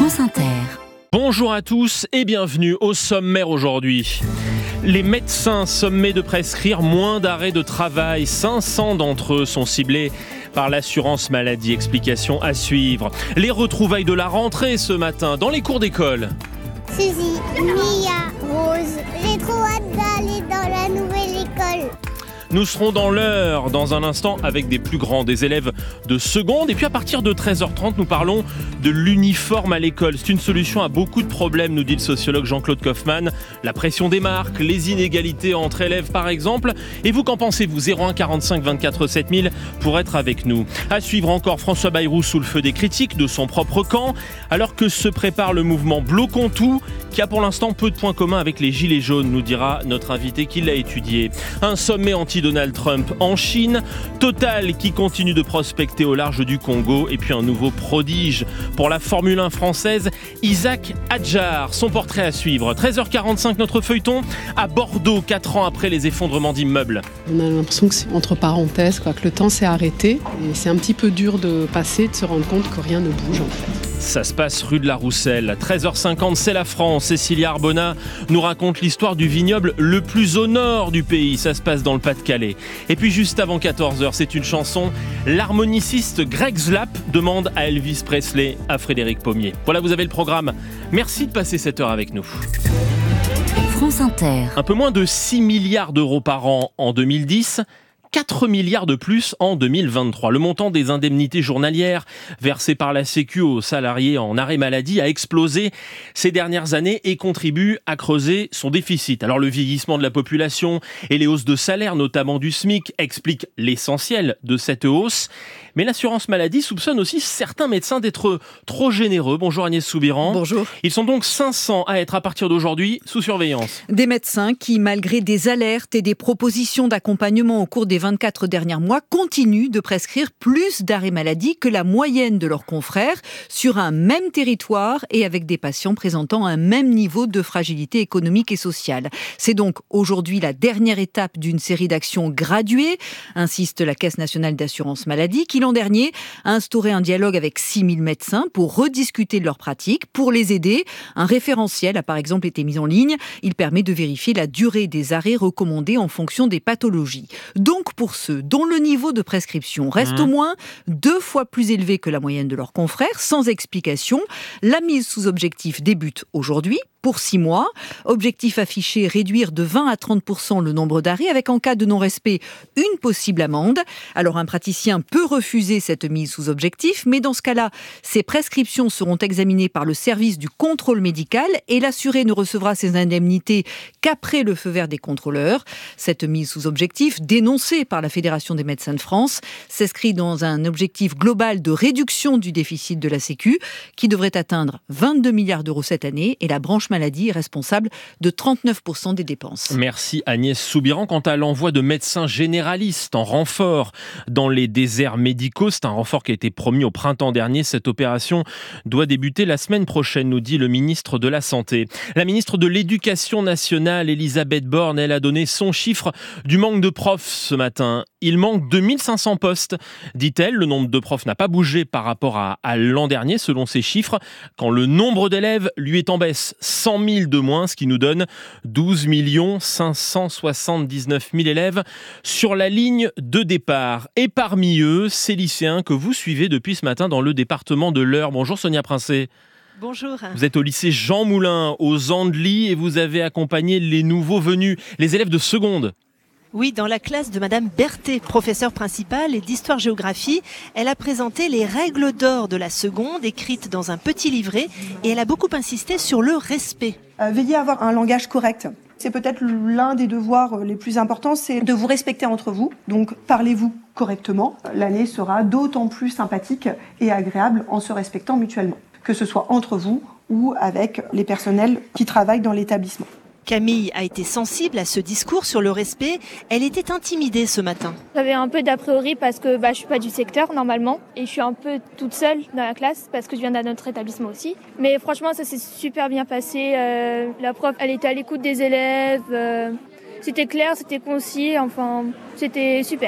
France Inter. Bonjour à tous et bienvenue au sommaire aujourd'hui. Les médecins sommés de prescrire moins d'arrêts de travail. 500 d'entre eux sont ciblés par l'assurance maladie. Explication à suivre. Les retrouvailles de la rentrée ce matin dans les cours d'école. Suzy, Mia, Rose, j'ai trop hâte d'aller dans la nouvelle école. Nous serons dans l'heure dans un instant avec des plus grands, des élèves de seconde. Et puis à partir de 13h30, nous parlons de l'uniforme à l'école. C'est une solution à beaucoup de problèmes, nous dit le sociologue Jean-Claude Kaufmann. La pression des marques, les inégalités entre élèves par exemple. Et vous, qu'en pensez-vous ? 01 45 24 7000 pour être avec nous. À suivre encore François Bayrou sous le feu des critiques de son propre camp, alors que se prépare le mouvement Bloquons tout, qui a pour l'instant peu de points communs avec les Gilets jaunes, nous dira notre invité qui l'a étudié. Un sommet anti-Donald Trump en Chine, Total qui continue de prospecter au large du Congo, et puis un nouveau prodige pour la Formule 1 française, Isaac Hadjar. Son portrait à suivre. 13h45, notre feuilleton à Bordeaux, 4 ans après les effondrements d'immeubles. On a l'impression que c'est entre parenthèses, que le temps s'est arrêté. Et c'est un petit peu dur de passer, de se rendre compte que rien ne bouge en fait. Ça se passe rue de la Rousselle. 13h50, c'est la France. Cécilia Arbona nous raconte l'histoire du vignoble le plus au nord du pays. Ça se passe dans le Pas-de-Calais. Et puis juste avant 14h, c'est une chanson. L'harmoniciste Greg Zlap demande à Elvis Presley, à Frédéric Pommier. Voilà, vous avez le programme. Merci de passer cette heure avec nous. France Inter. Un peu moins de 6 milliards d'euros par an en 2010. 4 milliards de plus en 2023. Le montant des indemnités journalières versées par la Sécu aux salariés en arrêt maladie a explosé ces dernières années et contribue à creuser son déficit. Alors le vieillissement de la population et les hausses de salaire, notamment du SMIC, expliquent l'essentiel de cette hausse. Mais l'assurance maladie soupçonne aussi certains médecins d'être trop généreux. Bonjour Agnès Soubiran. Bonjour. Ils sont donc 500 à être à partir d'aujourd'hui sous surveillance. Des médecins qui, malgré des alertes et des propositions d'accompagnement au cours des 24 derniers mois, continuent de prescrire plus d'arrêts maladie que la moyenne de leurs confrères sur un même territoire et avec des patients présentant un même niveau de fragilité économique et sociale. C'est donc aujourd'hui la dernière étape d'une série d'actions graduées, insiste la Caisse nationale d'assurance maladie, qui l'an dernier a instauré un dialogue avec 6000 médecins pour rediscuter de leurs pratiques. Pour les aider, un référentiel a par exemple été mis en ligne. Il permet de vérifier la durée des arrêts recommandés en fonction des pathologies. Donc pour ceux dont le niveau de prescription reste au moins 2 fois plus élevé que la moyenne de leurs confrères, sans explication, la mise sous objectif débute aujourd'hui. Pour 6 mois, objectif affiché, réduire de 20 à 30% le nombre d'arrêts avec en cas de non-respect une possible amende. Alors un praticien peut refuser cette mise sous objectif, mais dans ce cas-là, ses prescriptions seront examinées par le service du contrôle médical et l'assuré ne recevra ses indemnités qu'après le feu vert des contrôleurs. Cette mise sous objectif, dénoncée par la Fédération des médecins de France, s'inscrit dans un objectif global de réduction du déficit de la Sécu qui devrait atteindre 22 milliards d'euros cette année et la branche maladie est responsable de 39% des dépenses. Merci Agnès Soubiran. Quant à l'envoi de médecins généralistes en renfort dans les déserts médicaux, c'est un renfort qui a été promis au printemps dernier. Cette opération doit débuter la semaine prochaine, nous dit le ministre de la Santé. La ministre de l'Éducation nationale, Elisabeth Borne, elle a donné son chiffre du manque de profs ce matin. Il manque 2500 postes, dit-elle. Le nombre de profs n'a pas bougé par rapport à l'an dernier, selon ses chiffres, quand le nombre d'élèves lui est en baisse. 100 000 de moins, ce qui nous donne 12 579 000 élèves sur la ligne de départ. Et parmi eux, ces lycéens que vous suivez depuis ce matin dans le département de l'Eure. Bonjour Sonia Princet. Bonjour. Vous êtes au lycée Jean Moulin, aux Andelys, et vous avez accompagné les nouveaux venus, les élèves de seconde. Oui, dans la classe de Madame Berthet, professeure principale et d'histoire-géographie, elle a présenté les règles d'or de la seconde, écrites dans un petit livret, et elle a beaucoup insisté sur le respect. Veillez à avoir un langage correct. C'est peut-être l'un des devoirs les plus importants, c'est de vous respecter entre vous. Donc parlez-vous correctement. L'année sera d'autant plus sympathique et agréable en se respectant mutuellement, que ce soit entre vous ou avec les personnels qui travaillent dans l'établissement. Camille a été sensible à ce discours sur le respect. Elle était intimidée ce matin. J'avais un peu d'a priori parce que je suis pas du secteur normalement et je suis un peu toute seule dans la classe parce que je viens d'un autre établissement aussi. Mais franchement, ça s'est super bien passé. La prof, elle était à l'écoute des élèves. C'était clair, c'était concis. Enfin, c'était super.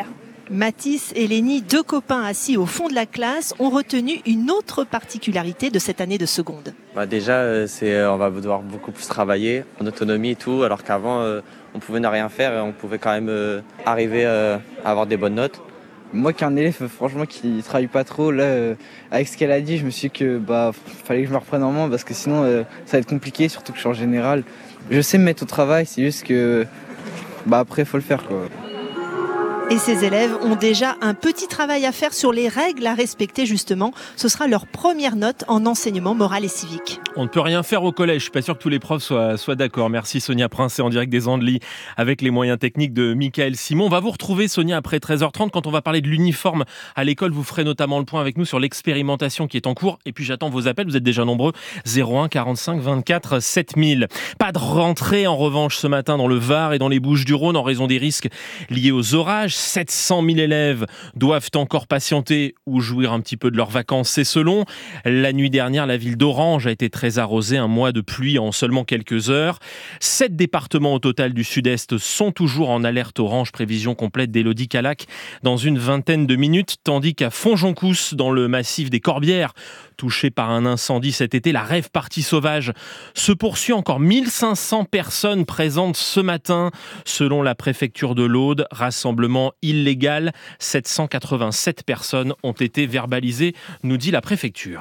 Mathis et Lénie, 2 copains assis au fond de la classe, ont retenu une autre particularité de cette année de seconde. Déjà, on va devoir beaucoup plus travailler en autonomie et tout, alors qu'avant, on pouvait ne rien faire et on pouvait quand même arriver à avoir des bonnes notes. Moi qui est un élève franchement qui travaille pas trop, là avec ce qu'elle a dit, je me suis dit que fallait que je me reprenne en main parce que sinon ça va être compliqué, surtout que je suis en général. Je sais me mettre au travail, c'est juste que après faut le faire quoi. Et ces élèves ont déjà un petit travail à faire sur les règles à respecter justement. Ce sera leur première note en enseignement moral et civique. On ne peut rien faire au collège, je suis pas sûr que tous les profs soient d'accord. Merci Sonia Princet en direct des Andelys avec les moyens techniques de Michael Simon. On va vous retrouver Sonia après 13h30 quand on va parler de l'uniforme à l'école. Vous ferez notamment le point avec nous sur l'expérimentation qui est en cours. Et puis j'attends vos appels, vous êtes déjà nombreux. 01 45 24 7000. Pas de rentrée en revanche ce matin dans le Var et dans les Bouches-du-Rhône en raison des risques liés aux orages. 700 000 élèves doivent encore patienter ou jouir un petit peu de leurs vacances, c'est selon. La nuit dernière, la ville d'Orange a été très arrosée, un mois de pluie en seulement quelques heures. 7 départements au total du sud-est sont toujours en alerte orange, prévision complète d'Élodie Calac dans une vingtaine de minutes, tandis qu'à Fonjoncousse, dans le massif des Corbières, touché par un incendie cet été, la rave partie sauvage se poursuit. Encore 1500 personnes présentes ce matin, selon la préfecture de l'Aude. Rassemblement illégal, 787 personnes ont été verbalisées, nous dit la préfecture.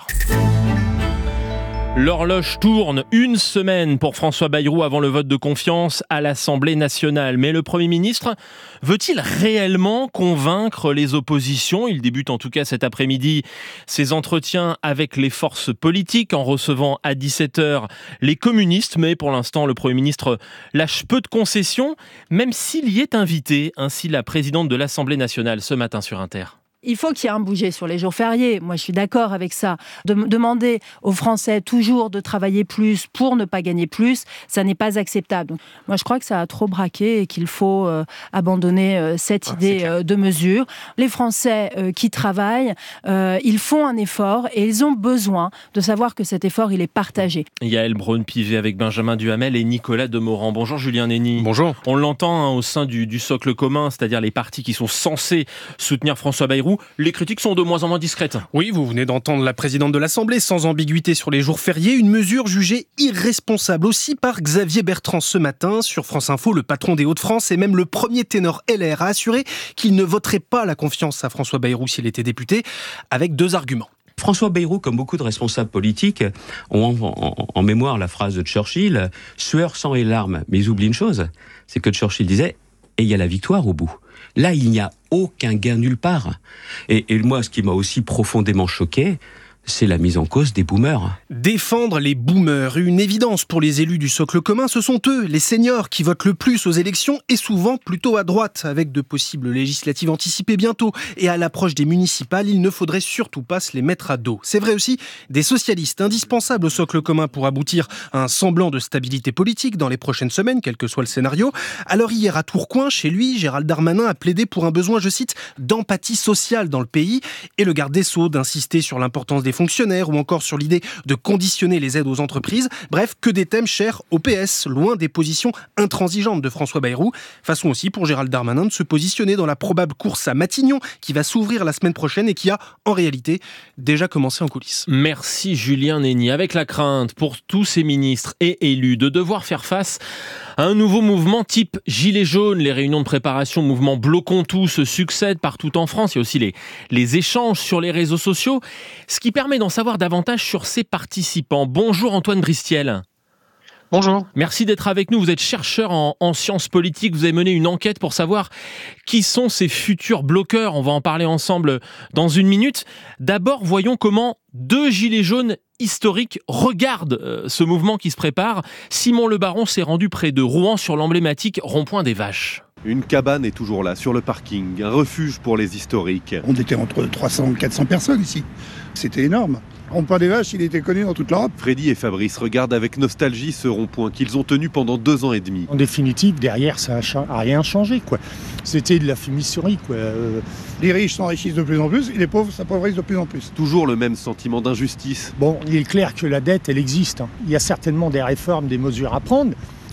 L'horloge tourne, une semaine pour François Bayrou avant le vote de confiance à l'Assemblée nationale. Mais le Premier ministre veut-il réellement convaincre les oppositions ? Il débute en tout cas cet après-midi ses entretiens avec les forces politiques en recevant à 17h les communistes. Mais pour l'instant, le Premier ministre lâche peu de concessions, même s'il y est invité. Ainsi la présidente de l'Assemblée nationale ce matin sur Inter. Il faut qu'il y ait un budget sur les jours fériés. Moi, je suis d'accord avec ça. Demander aux Français toujours de travailler plus pour ne pas gagner plus, ça n'est pas acceptable. Donc, moi, je crois que ça a trop braqué et qu'il faut abandonner cette idée de mesure. Les Français qui travaillent, ils font un effort et ils ont besoin de savoir que cet effort, il est partagé. Yael Braun-Pivet avec Benjamin Duhamel et Nicolas Demorand. Bonjour Julien Nény. Bonjour. On l'entend au sein du socle commun, c'est-à-dire les partis qui sont censés soutenir François Bayrou. Les critiques sont de moins en moins discrètes. Oui, vous venez d'entendre la présidente de l'Assemblée, sans ambiguïté sur les jours fériés, une mesure jugée irresponsable aussi par Xavier Bertrand ce matin. Sur France Info, le patron des Hauts-de-France et même le premier ténor LR a assuré qu'il ne voterait pas la confiance à François Bayrou s'il était député, avec 2 arguments. François Bayrou, comme beaucoup de responsables politiques, ont en mémoire la phrase de Churchill « sueur, sang et larmes ». Mais ils oublient une chose, c'est que Churchill disait « et il y a la victoire au bout ». Là, il n'y a aucun gain nulle part. Et moi, ce qui m'a aussi profondément choqué, c'est la mise en cause des boomers. Défendre les boomers, une évidence pour les élus du socle commun, ce sont eux, les seniors, qui votent le plus aux élections et souvent plutôt à droite, avec de possibles législatives anticipées bientôt. Et à l'approche des municipales, il ne faudrait surtout pas se les mettre à dos. C'est vrai aussi des socialistes, indispensables au socle commun pour aboutir à un semblant de stabilité politique dans les prochaines semaines, quel que soit le scénario. Alors hier à Tourcoing, chez lui, Gérald Darmanin a plaidé pour un besoin, je cite, d'empathie sociale dans le pays, et le garde des Sceaux d'insister sur l'importance des fonctionnaires ou encore sur l'idée de conditionner les aides aux entreprises. Bref, que des thèmes chers au PS, loin des positions intransigeantes de François Bayrou. Façon aussi pour Gérald Darmanin de se positionner dans la probable course à Matignon qui va s'ouvrir la semaine prochaine et qui a, en réalité, déjà commencé en coulisses. Merci Julien Nény. Avec la crainte pour tous ces ministres et élus de devoir faire face à un nouveau mouvement type Gilets jaunes. Les réunions de préparation mouvement Bloquons tout se succèdent partout en France. Il y a aussi les échanges sur les réseaux sociaux, ce qui permet d'en savoir davantage sur ces participants. Bonjour Antoine Bristiel. Bonjour. Merci d'être avec nous. Vous êtes chercheur en sciences politiques. Vous avez mené une enquête pour savoir qui sont ces futurs bloqueurs. On va en parler ensemble dans une minute. D'abord, voyons comment 2 gilets jaunes historiques regardent ce mouvement qui se prépare. Simon Le Baron s'est rendu près de Rouen sur l'emblématique rond-point des Vaches. Une cabane est toujours là, sur le parking, un refuge pour les historiques. On était entre 300 et 400 personnes ici. C'était énorme. Rond-point des Vaches, il était connu dans toute l'Europe. Freddy et Fabrice regardent avec nostalgie ce rond-point qu'ils ont tenu pendant 2 ans et demi. En définitive, derrière, ça n'a rien changé, quoi. C'était de la fumisterie, quoi. Les riches s'enrichissent de plus en plus et les pauvres s'appauvrissent de plus en plus. Toujours le même sentiment d'injustice. Bon, il est clair que la dette, elle existe. Il y a certainement des réformes, des mesures à prendre.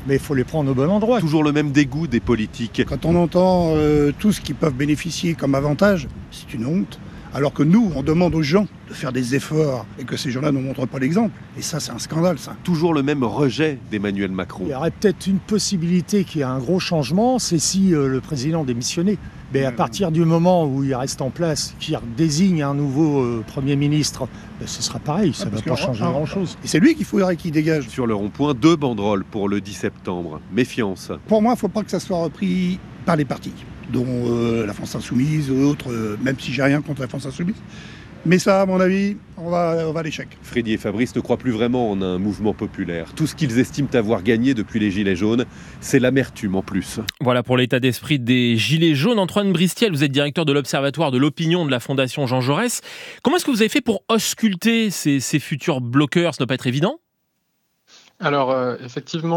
mais il faut les prendre au bon endroit. Toujours le même dégoût des politiques. Quand on entend tout ce qu'ils peuvent bénéficier comme avantage, c'est une honte. Alors que nous, on demande aux gens de faire des efforts et que ces gens-là ne montrent pas l'exemple. Et ça, c'est un scandale, ça. Toujours le même rejet d'Emmanuel Macron. Il y aurait peut-être une possibilité qu'il y ait un gros changement, c'est si le président démissionnait. Mais à partir du moment où il reste en place, qu'il désigne un nouveau Premier ministre, ce sera pareil, ça ne va pas changer grand-chose. Et c'est lui qu'il faudrait qu'il dégage. Sur le rond-point, 2 banderoles pour le 10 septembre. Méfiance. Pour moi, il ne faut pas que ça soit repris par les partis, dont la France Insoumise, autres, même si j'ai rien contre la France Insoumise. Mais ça, à mon avis, on va à l'échec. Freddy et Fabrice ne croient plus vraiment en un mouvement populaire. Tout ce qu'ils estiment avoir gagné depuis les Gilets jaunes, c'est l'amertume en plus. Voilà pour l'état d'esprit des Gilets jaunes. Antoine Bristiel, vous êtes directeur de l'Observatoire de l'opinion de la Fondation Jean Jaurès. Comment est-ce que vous avez fait pour ausculter ces futurs bloqueurs ? Ça ne doit pas être évident ? Alors effectivement,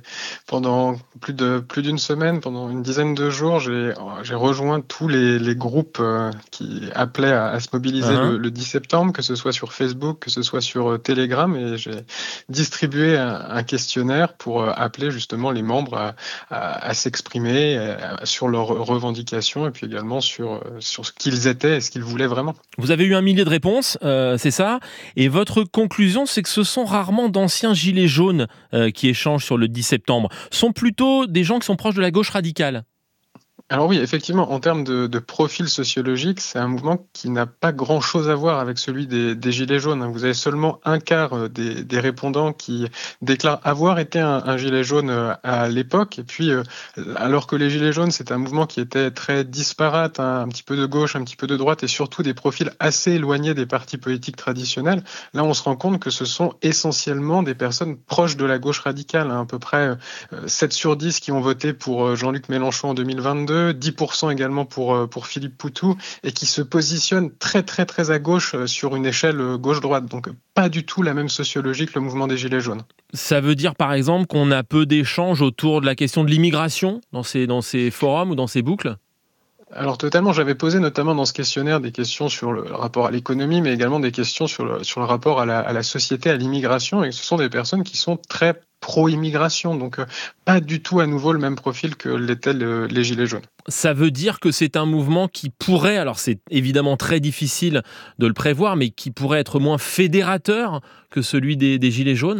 pendant plus d'une semaine, pendant une dizaine de jours, j'ai rejoint tous les groupes qui appelaient à se mobiliser le 10 septembre, que ce soit sur Facebook, que ce soit sur Telegram, et j'ai distribué un questionnaire pour appeler justement les membres à s'exprimer sur leurs revendications et puis également sur ce qu'ils étaient et ce qu'ils voulaient vraiment. Vous avez eu 1 millier de réponses, c'est ça, et votre conclusion, c'est que ce sont rarement d'anciens gilets jaunes qui échangent sur le 10 septembre, sont plutôt des gens qui sont proches de la gauche radicale. Alors oui, effectivement, en termes de profil sociologique, c'est un mouvement qui n'a pas grand-chose à voir avec celui des Gilets jaunes. Vous avez seulement un quart des répondants qui déclarent avoir été un gilet jaune à l'époque. Et puis, alors que les Gilets jaunes, c'est un mouvement qui était très disparate, un petit peu de gauche, un petit peu de droite, et surtout des profils assez éloignés des partis politiques traditionnels. Là, on se rend compte que ce sont essentiellement des personnes proches de la gauche radicale. À peu près 7 sur 10 qui ont voté pour Jean-Luc Mélenchon en 2022, 10% également pour Philippe Poutou, et qui se positionne très très très à gauche sur une échelle gauche-droite. Donc pas du tout la même sociologie que le mouvement des Gilets jaunes. Ça veut dire par exemple qu'on a peu d'échanges autour de la question de l'immigration dans ces forums ou dans ces boucles ? Alors totalement, j'avais posé notamment dans ce questionnaire des questions sur le rapport à l'économie, mais également des questions sur le rapport à la société, à l'immigration, et ce sont des personnes qui sont très pro-immigration, donc pas du tout à nouveau le même profil que l'étaient les Gilets jaunes. Ça veut dire que c'est un mouvement qui pourrait, alors c'est évidemment très difficile de le prévoir, mais qui pourrait être moins fédérateur que celui des Gilets jaunes ?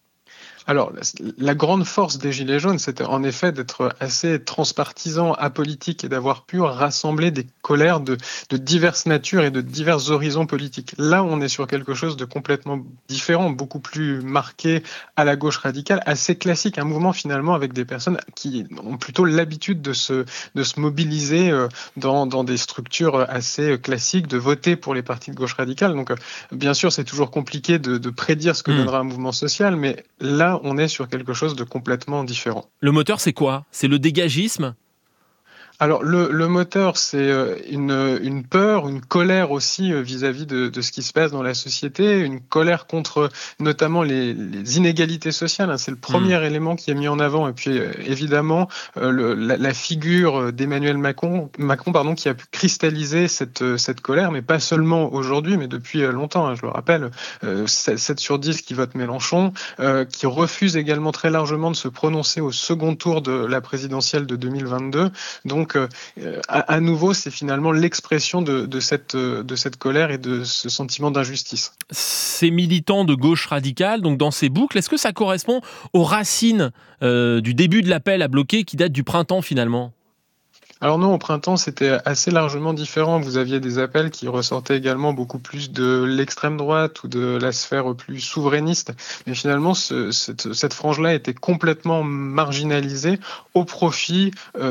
Alors, la grande force des Gilets jaunes, c'était en effet d'être assez transpartisan, apolitique et d'avoir pu rassembler des colères de diverses natures et de divers horizons politiques. Là, on est sur quelque chose de complètement différent, beaucoup plus marqué à la gauche radicale, assez classique, un mouvement finalement avec des personnes qui ont plutôt l'habitude de se mobiliser dans des structures assez classiques, de voter pour les partis de gauche radicale. Donc, bien sûr, c'est toujours compliqué de prédire ce que donnera un mouvement social, mais là, on est sur quelque chose de complètement différent. Le moteur, c'est quoi ? C'est le dégagisme ? Alors le moteur, c'est une peur, une colère aussi vis-à-vis de ce qui se passe dans la société, une colère contre notamment les inégalités sociales. C'est le premier élément qui est mis en avant. Et puis évidemment la figure d'Emmanuel Macron qui a pu cristalliser cette colère, mais pas seulement aujourd'hui, mais depuis longtemps. Je le rappelle, 7 sur 10 qui votent Mélenchon, qui refuse également très largement de se prononcer au second tour de la présidentielle de 2022. Donc à nouveau, c'est finalement l'expression de cette colère et de ce sentiment d'injustice. Ces militants de gauche radicale, donc dans ces boucles, est-ce que ça correspond aux racines du début de l'appel à bloquer qui date du printemps finalement ? Alors non, au printemps, c'était assez largement différent. Vous aviez des appels qui ressortaient également beaucoup plus de l'extrême droite ou de la sphère plus souverainiste. Mais finalement, cette frange-là était complètement marginalisée au profit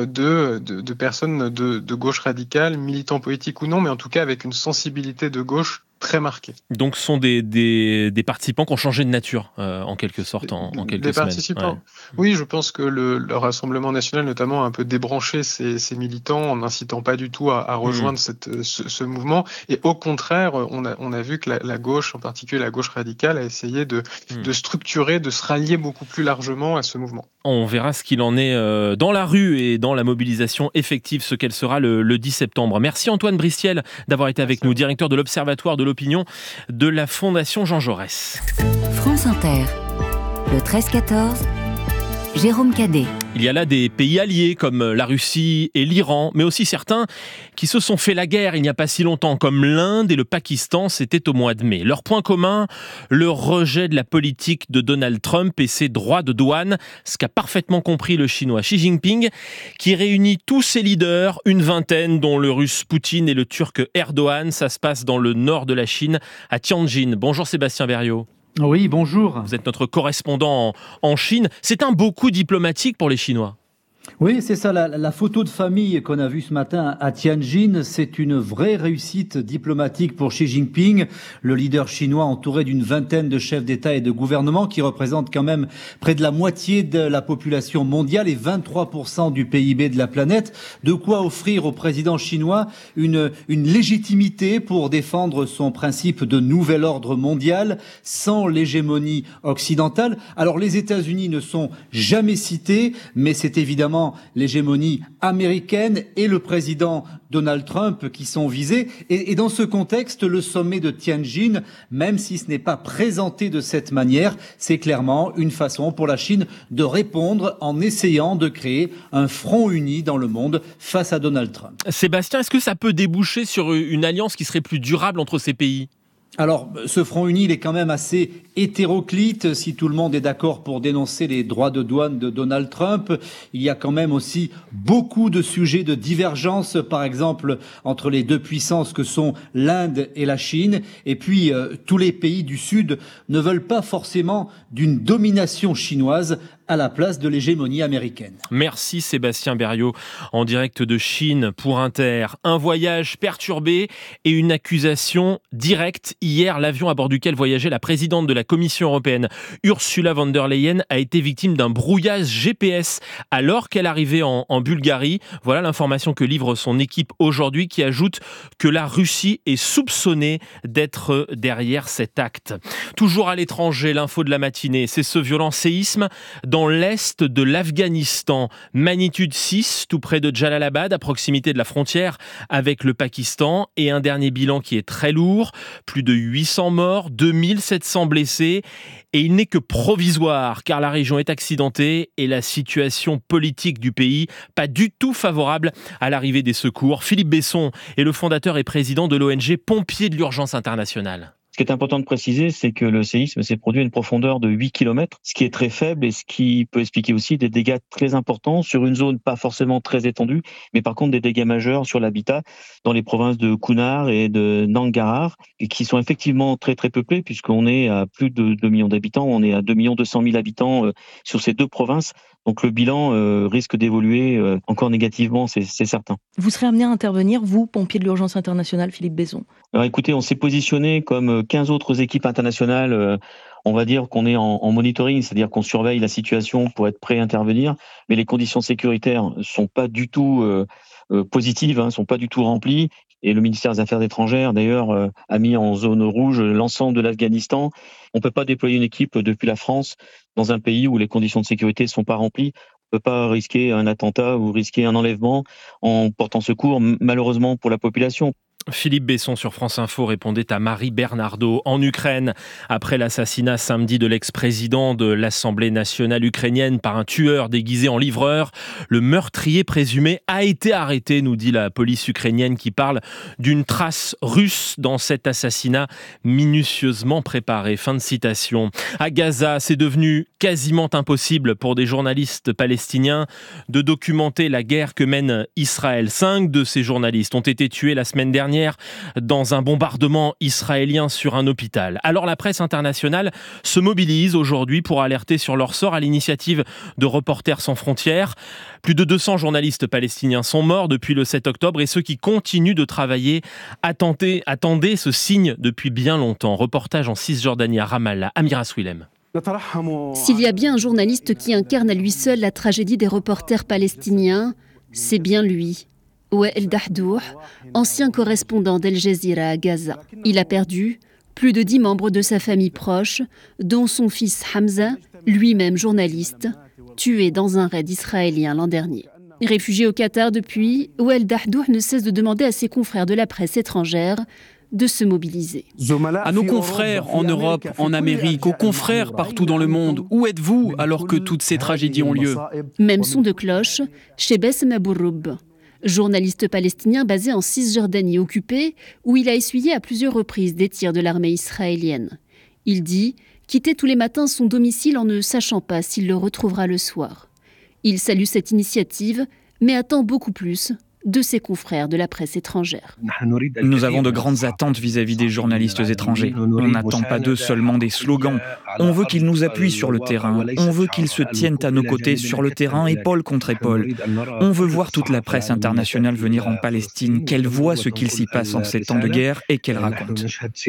de personnes de gauche radicale, militants politiques ou non, mais en tout cas avec une sensibilité de gauche très marquée. Donc ce sont des participants qui ont changé de nature, en quelque sorte, en quelques des semaines. Participants. Ouais. Oui, je pense que le Rassemblement national, notamment, a un peu débranché ses militants en n'incitant pas du tout à rejoindre ce mouvement. Et au contraire, on a vu que la gauche, en particulier la gauche radicale, a essayé de structurer, de se rallier beaucoup plus largement à ce mouvement. On verra ce qu'il en est dans la rue et dans la mobilisation effective, ce qu'elle sera le 10 septembre. Merci Antoine Bristiel d'avoir été avec nous, directeur de l'Observatoire de l'opinion de la Fondation Jean Jaurès. France Inter, le 13-14, Jérôme Cadet. Il y a là des pays alliés comme la Russie et l'Iran, mais aussi certains qui se sont fait la guerre il n'y a pas si longtemps, comme l'Inde et le Pakistan, c'était au mois de mai. Leur point commun, le rejet de la politique de Donald Trump et ses droits de douane, ce qu'a parfaitement compris le Chinois Xi Jinping, qui réunit tous ses leaders, une vingtaine, dont le Russe Poutine et le Turc Erdogan. Ça se passe dans le nord de la Chine, à Tianjin. Bonjour Sébastien Berriot. Oui, bonjour. Vous êtes notre correspondant en Chine. C'est un beau coup diplomatique pour les Chinois. Oui, c'est ça, la photo de famille qu'on a vue ce matin à Tianjin, c'est une vraie réussite diplomatique pour Xi Jinping, le leader chinois entouré d'une vingtaine de chefs d'État et de gouvernement qui représentent quand même près de la moitié de la population mondiale et 23% du PIB de la planète. De quoi offrir au président chinois une légitimité pour défendre son principe de nouvel ordre mondial sans l'hégémonie occidentale. Alors les États-Unis ne sont jamais cités, mais c'est évidemment l'hégémonie américaine et le président Donald Trump qui sont visés. Et dans ce contexte, le sommet de Tianjin, même si ce n'est pas présenté de cette manière, c'est clairement une façon pour la Chine de répondre en essayant de créer un front uni dans le monde face à Donald Trump. Sébastien, est-ce que ça peut déboucher sur une alliance qui serait plus durable entre ces pays ? Alors, ce front uni, il est quand même assez hétéroclite. Si tout le monde est d'accord pour dénoncer les droits de douane de Donald Trump, il y a quand même aussi beaucoup de sujets de divergence, par exemple, entre les deux puissances que sont l'Inde et la Chine. Et puis, tous les pays du Sud ne veulent pas forcément d'une domination chinoise à la place de l'hégémonie américaine. Merci Sébastien Berriot, en direct de Chine pour Inter. Un voyage perturbé et une accusation directe. Hier, l'avion à bord duquel voyageait la présidente de la Commission européenne, Ursula von der Leyen, a été victime d'un brouillage GPS alors qu'elle arrivait en Bulgarie. Voilà l'information que livre son équipe aujourd'hui, qui ajoute que la Russie est soupçonnée d'être derrière cet acte. Toujours à l'étranger, l'info de la matinée, c'est ce violent séisme dans l'est de l'Afghanistan. Magnitude 6, tout près de Jalalabad, à proximité de la frontière avec le Pakistan. Et un dernier bilan qui est très lourd. Plus de 800 morts, 2700 blessés. Et il n'est que provisoire, car la région est accidentée et la situation politique du pays pas du tout favorable à l'arrivée des secours. Philippe Besson est le fondateur et président de l'ONG Pompiers de l'Urgence Internationale. Ce qui est important de préciser, c'est que le séisme s'est produit à une profondeur de 8 km, ce qui est très faible et ce qui peut expliquer aussi des dégâts très importants sur une zone pas forcément très étendue, mais par contre des dégâts majeurs sur l'habitat dans les provinces de Kunar et de Nangarhar, et qui sont effectivement très très peuplées, puisqu'on est à plus de 2 millions d'habitants, on est à 2 200 000 habitants sur ces deux provinces. Donc le bilan risque d'évoluer encore négativement, c'est certain. Vous serez amené à intervenir, vous, pompiers de l'urgence internationale, Philippe Besson? Alors écoutez, on s'est positionné comme 15 autres équipes internationales. On va dire qu'on est en monitoring, c'est-à-dire qu'on surveille la situation pour être prêt à intervenir, mais les conditions sécuritaires sont pas du tout positives, sont pas du tout remplies. Et le ministère des Affaires étrangères, d'ailleurs, a mis en zone rouge l'ensemble de l'Afghanistan. On ne peut pas déployer une équipe depuis la France dans un pays où les conditions de sécurité ne sont pas remplies. On ne peut pas risquer un attentat ou risquer un enlèvement en portant secours, malheureusement, pour la population. Philippe Besson sur France Info répondait à Marie Bernardo. En Ukraine, après l'assassinat samedi de l'ex-président de l'Assemblée nationale ukrainienne par un tueur déguisé en livreur, le meurtrier présumé a été arrêté, nous dit la police ukrainienne, qui parle d'une trace russe dans cet assassinat minutieusement préparé. Fin de citation. À Gaza, c'est devenu quasiment impossible pour des journalistes palestiniens de documenter la guerre que mène Israël. 5 de ces journalistes ont été tués la semaine dernière dans un bombardement israélien sur un hôpital. Alors la presse internationale se mobilise aujourd'hui pour alerter sur leur sort à l'initiative de Reporters sans frontières. Plus de 200 journalistes palestiniens sont morts depuis le 7 octobre et ceux qui continuent de travailler attendaient ce signe depuis bien longtemps. Reportage en Cisjordanie à Ramallah, Amira Swilem. S'il y a bien un journaliste qui incarne à lui seul la tragédie des reporters palestiniens, c'est bien lui. Wael Dahdour, ancien correspondant d'Al Jazeera à Gaza. Il a perdu plus de 10 membres de sa famille proche, dont son fils Hamza, lui-même journaliste, tué dans un raid israélien l'an dernier. Réfugié au Qatar depuis, Wael Dahdour ne cesse de demander à ses confrères de la presse étrangère de se mobiliser. À nos confrères en Europe, en Amérique, aux confrères partout dans le monde, où êtes-vous alors que toutes ces tragédies ont lieu ? Même son de cloche chez Bassem Abouroub, journaliste palestinien basé en Cisjordanie occupée, où il a essuyé à plusieurs reprises des tirs de l'armée israélienne. Il dit quitter tous les matins son domicile en ne sachant pas s'il le retrouvera le soir. Il salue cette initiative, mais attend beaucoup plus de ses confrères de la presse étrangère. Nous avons de grandes attentes vis-à-vis des journalistes étrangers. On n'attend pas d'eux seulement des slogans. On veut qu'ils nous appuient sur le terrain. On veut qu'ils se tiennent à nos côtés sur le terrain, épaule contre épaule. On veut voir toute la presse internationale venir en Palestine, qu'elle voit ce qu'il s'y passe en ces temps de guerre et qu'elle raconte.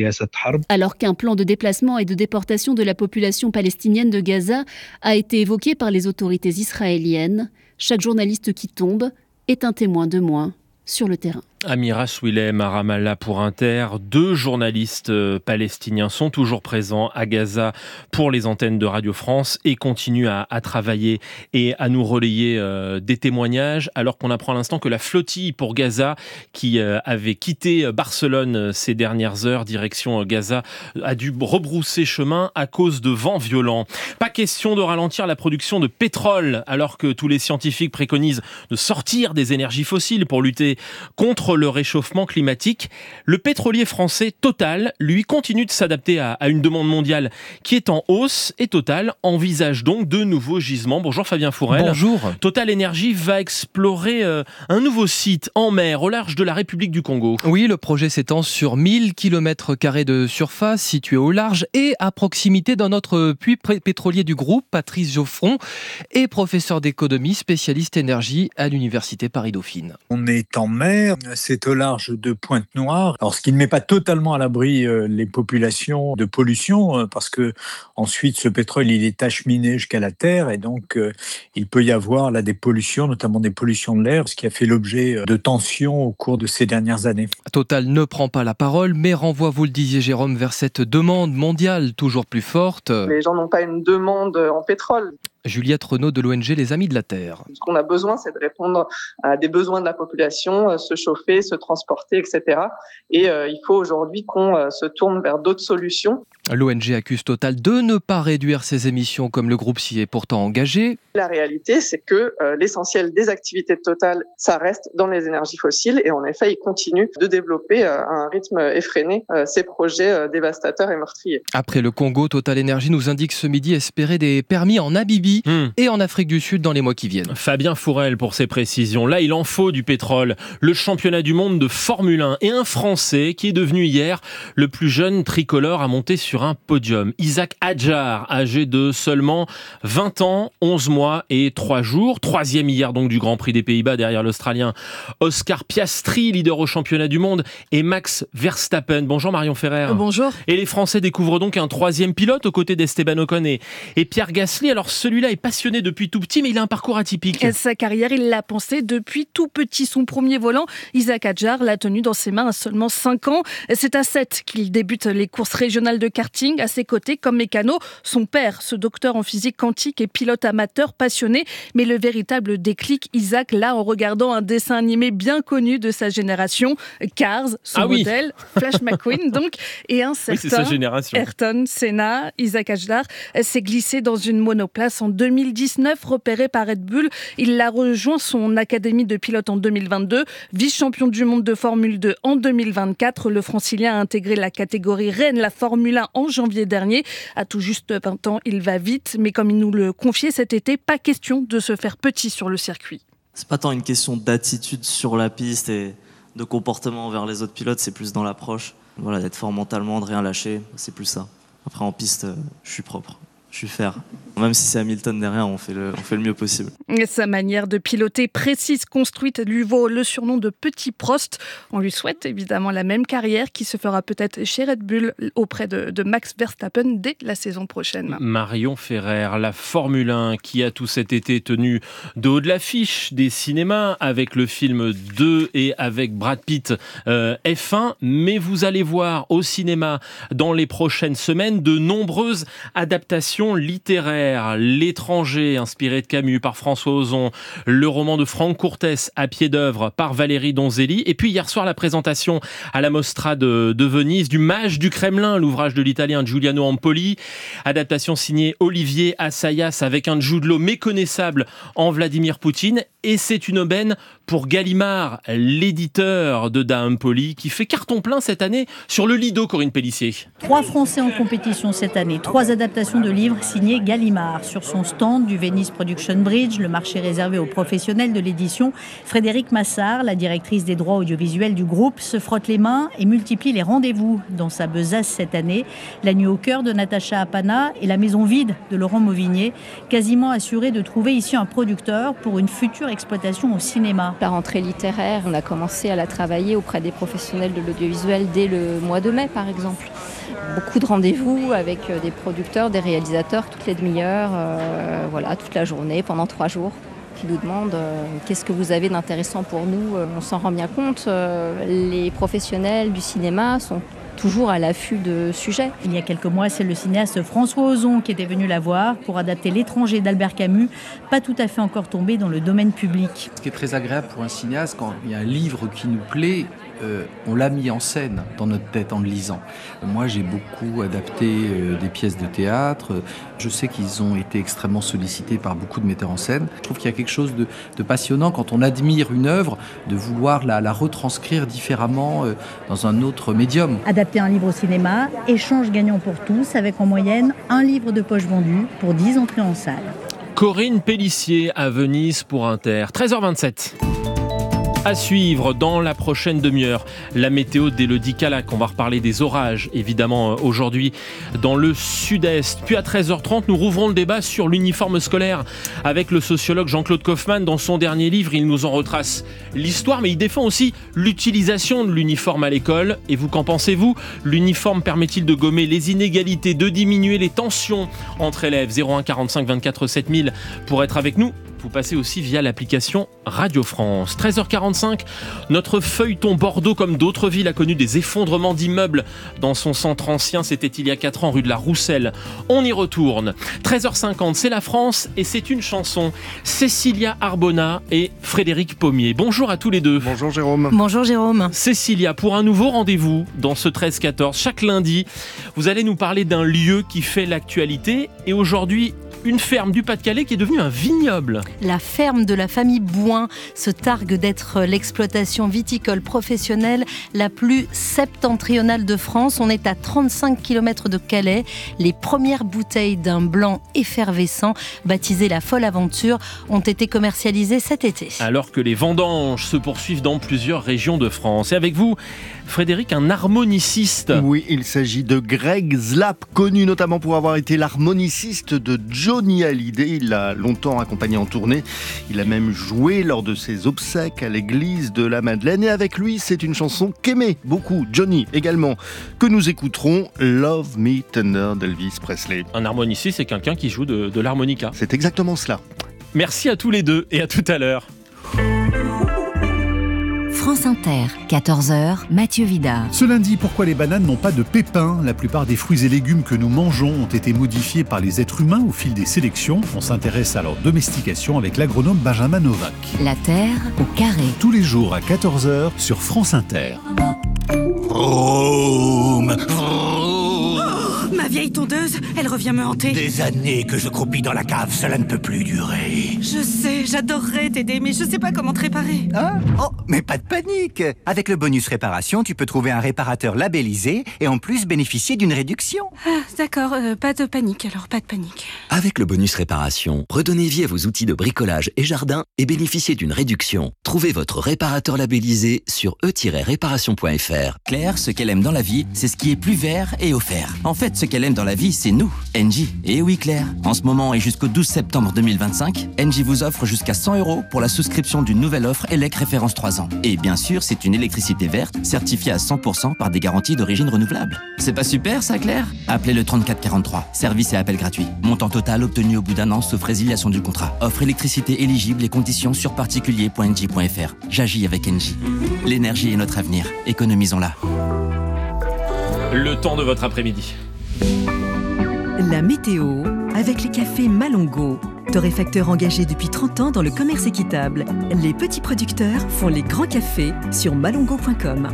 Alors qu'un plan de déplacement et de déportation de la population palestinienne de Gaza a été évoqué par les autorités israéliennes, chaque journaliste qui tombe est un témoin de moins sur le terrain. Amira Swilem à Ramallah pour Inter. 2 journalistes palestiniens sont toujours présents à Gaza pour les antennes de Radio France et continuent à travailler et à nous relayer des témoignages, alors qu'on apprend à l'instant que la flottille pour Gaza, qui avait quitté Barcelone ces dernières heures, direction Gaza, a dû rebrousser chemin à cause de vents violents. Pas question de ralentir la production de pétrole, alors que tous les scientifiques préconisent de sortir des énergies fossiles pour lutter contre le réchauffement climatique. Le pétrolier français Total, lui, continue de s'adapter à une demande mondiale qui est en hausse, et Total envisage donc de nouveaux gisements. Bonjour Fabien Fourel. Bonjour. Total Énergie va explorer un nouveau site en mer au large de la République du Congo. Oui, le projet s'étend sur 1000 km² de surface situé au large et à proximité d'un autre puits pétrolier du groupe, Patrice Geoffron, est professeur d'économie, spécialiste énergie à l'Université Paris-Dauphine. On est en mer, c'est au large de Pointe-Noire. Alors, ce qui ne met pas totalement à l'abri les populations de pollution, parce que ensuite, ce pétrole, il est acheminé jusqu'à la terre, et donc il peut y avoir là des pollutions, notamment des pollutions de l'air, ce qui a fait l'objet de tensions au cours de ces dernières années. Total ne prend pas la parole, mais renvoie, vous le disiez Jérôme, vers cette demande mondiale toujours plus forte. Les gens n'ont pas une demande en pétrole. Juliette Renaud de l'ONG Les Amis de la Terre. Ce qu'on a besoin, c'est de répondre à des besoins de la population, se chauffer, se transporter, etc. Et il faut aujourd'hui qu'on se tourne vers d'autres solutions. L'ONG accuse Total de ne pas réduire ses émissions comme le groupe s'y est pourtant engagé. La réalité, c'est que l'essentiel des activités de Total, ça reste dans les énergies fossiles. Et en effet, il continue de développer à un rythme effréné ces projets dévastateurs et meurtriers. Après le Congo, Total Énergie nous indique ce midi espérer des permis en Namibie et en Afrique du Sud dans les mois qui viennent. Fabien Fourel pour ces précisions. Là, il en faut du pétrole. Le championnat du monde de Formule 1 et un Français qui est devenu hier le plus jeune tricolore à monter sur un podium. Isaac Hadjar, âgé de seulement 20 ans, 11 mois et 3 jours. 3e hier donc du Grand Prix des Pays-Bas derrière l'Australien Oscar Piastri, leader au championnat du monde, et Max Verstappen. Bonjour Marion Ferrer. Bonjour. Et les Français découvrent donc un 3e pilote aux côtés d'Esteban Ocon et Pierre Gasly. Alors celui-là est passionné depuis tout petit, mais il a un parcours atypique. Et sa carrière, il l'a pensé depuis tout petit. Son premier volant, Isaac Hadjar, l'a tenu dans ses mains à seulement 5 ans. C'est à 7 qu'il débute les courses régionales de karting. À ses côtés, comme mécano, son père, ce docteur en physique quantique et pilote amateur passionné. Mais le véritable déclic, Isaac l'a en regardant un dessin animé bien connu de sa génération, Cars, son modèle, Flash McQueen donc, et un certain Ayrton Senna. Isaac Hadjar s'est glissé dans une monoplace en 2019, repéré par Red Bull. Il a rejoint son académie de pilote en 2022. Vice-champion du monde de Formule 2 en 2024, le francilien a intégré la catégorie reine, la Formule 1, en janvier dernier. À tout juste 20 ans, il va vite, mais comme il nous le confiait cet été, pas question de se faire petit sur le circuit. C'est pas tant une question d'attitude sur la piste et de comportement envers les autres pilotes, c'est plus dans l'approche. Voilà, d'être fort mentalement, de rien lâcher, c'est plus ça. Après en piste, je suis propre. Je suis fair. Même si c'est Hamilton derrière, on fait le mieux possible. Et sa manière de piloter précise, construite, lui vaut le surnom de Petit Prost. On lui souhaite évidemment la même carrière qui se fera peut-être chez Red Bull auprès de Max Verstappen dès la saison prochaine. Marion Ferrer, la Formule 1 qui a tout cet été tenu de haut de l'affiche des cinémas avec le film 2 et avec Brad Pitt F1. Mais vous allez voir au cinéma dans les prochaines semaines de nombreuses adaptations littéraires. scolaire, L'étranger, inspiré de Camus par François Ozon, le roman de Franck Courtès, À pied d'œuvre, par Valérie Donzelli. Et puis hier soir, la présentation à la Mostra de Venise du Mage du Kremlin, l'ouvrage de l'italien Giuliano Ampoli. Adaptation signée Olivier Assayas avec un Jude Law méconnaissable en Vladimir Poutine. Et c'est une aubaine pour Gallimard, l'éditeur de Da Empoli, qui fait carton plein cette année sur le Lido, Corinne Pellissier. 3 Français en compétition cette année, 3 adaptations de livres signés Gallimard. Sur son stand du Venice Production Bridge, le marché réservé aux professionnels de l'édition, Frédérique Massard, la directrice des droits audiovisuels du groupe, se frotte les mains et multiplie les rendez-vous. Dans sa besace cette année, La nuit au cœur de Natacha Apana et La maison vide de Laurent Mauvigné, quasiment assuré de trouver ici un producteur pour une future exploitation au cinéma. La rentrée littéraire, on a commencé à la travailler auprès des professionnels de l'audiovisuel dès le mois de mai, par exemple. Beaucoup de rendez-vous avec des producteurs, des réalisateurs toutes les demi-heures, toute la journée, pendant 3 jours, qui nous demandent qu'est-ce que vous avez d'intéressant pour nous. On s'en rend bien compte, les professionnels du cinéma sont toujours à l'affût de sujets. Il y a quelques mois, c'est le cinéaste François Ozon qui était venu la voir pour adapter L'étranger d'Albert Camus, pas tout à fait encore tombé dans le domaine public. Ce qui est très agréable pour un cinéaste, quand il y a un livre qui nous plaît, on l'a mis en scène dans notre tête en le lisant. Moi, j'ai beaucoup adapté des pièces de théâtre. Je sais qu'ils ont été extrêmement sollicités par beaucoup de metteurs en scène. Je trouve qu'il y a quelque chose de passionnant quand on admire une œuvre, de vouloir la retranscrire différemment dans un autre médium. Adapter un livre au cinéma, échange gagnant pour tous, avec en moyenne un livre de poche vendu pour 10 entrées en salle. Corinne Pellissier à Venise pour Inter, 13h27. À suivre dans la prochaine demi-heure, la météo d'Élodie Calac. On va reparler des orages, évidemment, aujourd'hui dans le sud-est. Puis à 13h30, nous rouvrons le débat sur l'uniforme scolaire avec le sociologue Jean-Claude Kaufmann. Dans son dernier livre, il nous en retrace l'histoire, mais il défend aussi l'utilisation de l'uniforme à l'école. Et vous, qu'en pensez-vous ? L'uniforme permet-il de gommer les inégalités, de diminuer les tensions entre élèves ? 01 45 24 7000 pour être avec nous. Vous passez aussi via l'application Radio France. 13h45, notre feuilleton Bordeaux, comme d'autres villes, a connu des effondrements d'immeubles dans son centre ancien. C'était il y a 4 ans, rue de la Rousselle. On y retourne. 13h50, c'est la France et c'est une chanson. Cécilia Arbona et Frédéric Pommier. Bonjour à tous les deux. Bonjour Jérôme. Bonjour Jérôme. Cécilia, pour un nouveau rendez-vous dans ce 13-14, chaque lundi, vous allez nous parler d'un lieu qui fait l'actualité. Et aujourd'hui, une ferme du Pas-de-Calais qui est devenue un vignoble. La ferme de la famille Bouin se targue d'être l'exploitation viticole professionnelle la plus septentrionale de France. On est à 35 km de Calais. Les premières bouteilles d'un blanc effervescent, baptisé la Folle Aventure, ont été commercialisées cet été. Alors que les vendanges se poursuivent dans plusieurs régions de France. Et avec vous, Frédéric, un harmoniciste. Oui, il s'agit de Greg Zlap, connu notamment pour avoir été l'harmoniciste de Johnny Hallyday. Il l'a longtemps accompagné en tournée. Il a même joué lors de ses obsèques à l'église de la Madeleine. Et avec lui, c'est une chanson qu'aimait beaucoup Johnny également, que nous écouterons, Love Me Tender d'Elvis Presley. Un harmoniciste, c'est quelqu'un qui joue de l'harmonica. C'est exactement cela. Merci à tous les deux et à tout à l'heure. France Inter, 14h, Mathieu Vidard. Ce lundi, pourquoi les bananes n'ont pas de pépins ? La plupart des fruits et légumes que nous mangeons ont été modifiés par les êtres humains au fil des sélections. On s'intéresse à leur domestication avec l'agronome Benjamin Novak. La Terre au carré. Tous les jours à 14h sur France Inter. Rome. Ma vieille tondeuse, elle revient me hanter. Des années que je croupis dans la cave, cela ne peut plus durer. Je sais, j'adorerais t'aider, mais je sais pas comment te réparer. Ah, oh, mais pas de panique. Avec le bonus réparation, tu peux trouver un réparateur labellisé et en plus bénéficier d'une réduction. Ah, d'accord, pas de panique alors, pas de panique. Avec le bonus réparation, redonnez vie à vos outils de bricolage et jardin et bénéficiez d'une réduction. Trouvez votre réparateur labellisé sur e-réparation.fr. Claire, ce qu'elle aime dans la vie, c'est ce qui est plus vert et offert. En fait, ce qu'elle aime dans la vie, c'est nous, Engie. Et oui Claire, en ce moment et jusqu'au 12 septembre 2025, Engie vous offre jusqu'à 100 € pour la souscription d'une nouvelle offre ELEC référence 3 ans. Et bien sûr, c'est une électricité verte, certifiée à 100% par des garanties d'origine renouvelable. C'est pas super ça Claire ? Appelez le 3443, service et appel gratuit. Montant total obtenu au bout d'un an sauf résiliation du contrat. Offre électricité éligible et conditions sur particulier.engie.fr. J'agis avec Engie. L'énergie est notre avenir, économisons-la. Le temps de votre après-midi. La météo avec les cafés Malongo. Torréfacteurs engagés depuis 30 ans dans le commerce équitable. Les petits producteurs font les grands cafés sur malongo.com.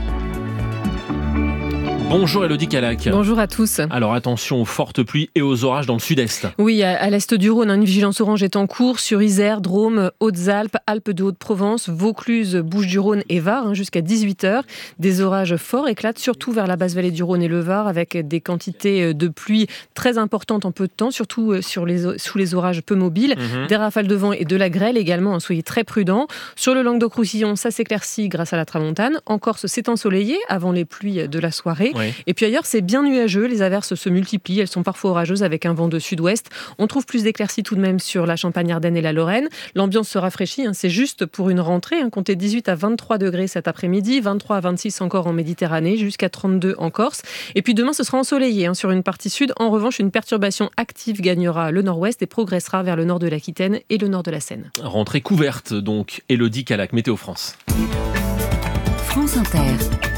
Bonjour Élodie Calac. Bonjour à tous. Alors attention aux fortes pluies et aux orages dans le sud-est. Oui, à l'est du Rhône, une vigilance orange est en cours sur Isère, Drôme, Hautes-Alpes, Alpes de Haute-Provence, Vaucluse, Bouches-du-Rhône et Var, jusqu'à 18h. Des orages forts éclatent surtout vers la basse vallée du Rhône et le Var, avec des quantités de pluie très importantes en peu de temps, surtout sous les orages peu mobiles. Des rafales de vent et de la grêle également, soyez très prudents. Sur le Languedoc-Roussillon, ça s'éclaircit grâce à la tramontane. En Corse, c'est ensoleillé avant les pluies de la soirée. Oui. Et puis ailleurs, c'est bien nuageux, les averses se multiplient, elles sont parfois orageuses avec un vent de sud-ouest. On trouve plus d'éclaircies tout de même sur la Champagne-Ardenne et la Lorraine. L'ambiance se rafraîchit, c'est juste pour une rentrée, comptez 18 à 23 degrés cet après-midi, 23 à 26 encore en Méditerranée, jusqu'à 32 en Corse. Et puis demain, ce sera ensoleillé sur une partie sud. En revanche, une perturbation active gagnera le nord-ouest et progressera vers le nord de l'Aquitaine et le nord de la Seine. Rentrée couverte donc, Élodie Calac, Météo France. France Inter.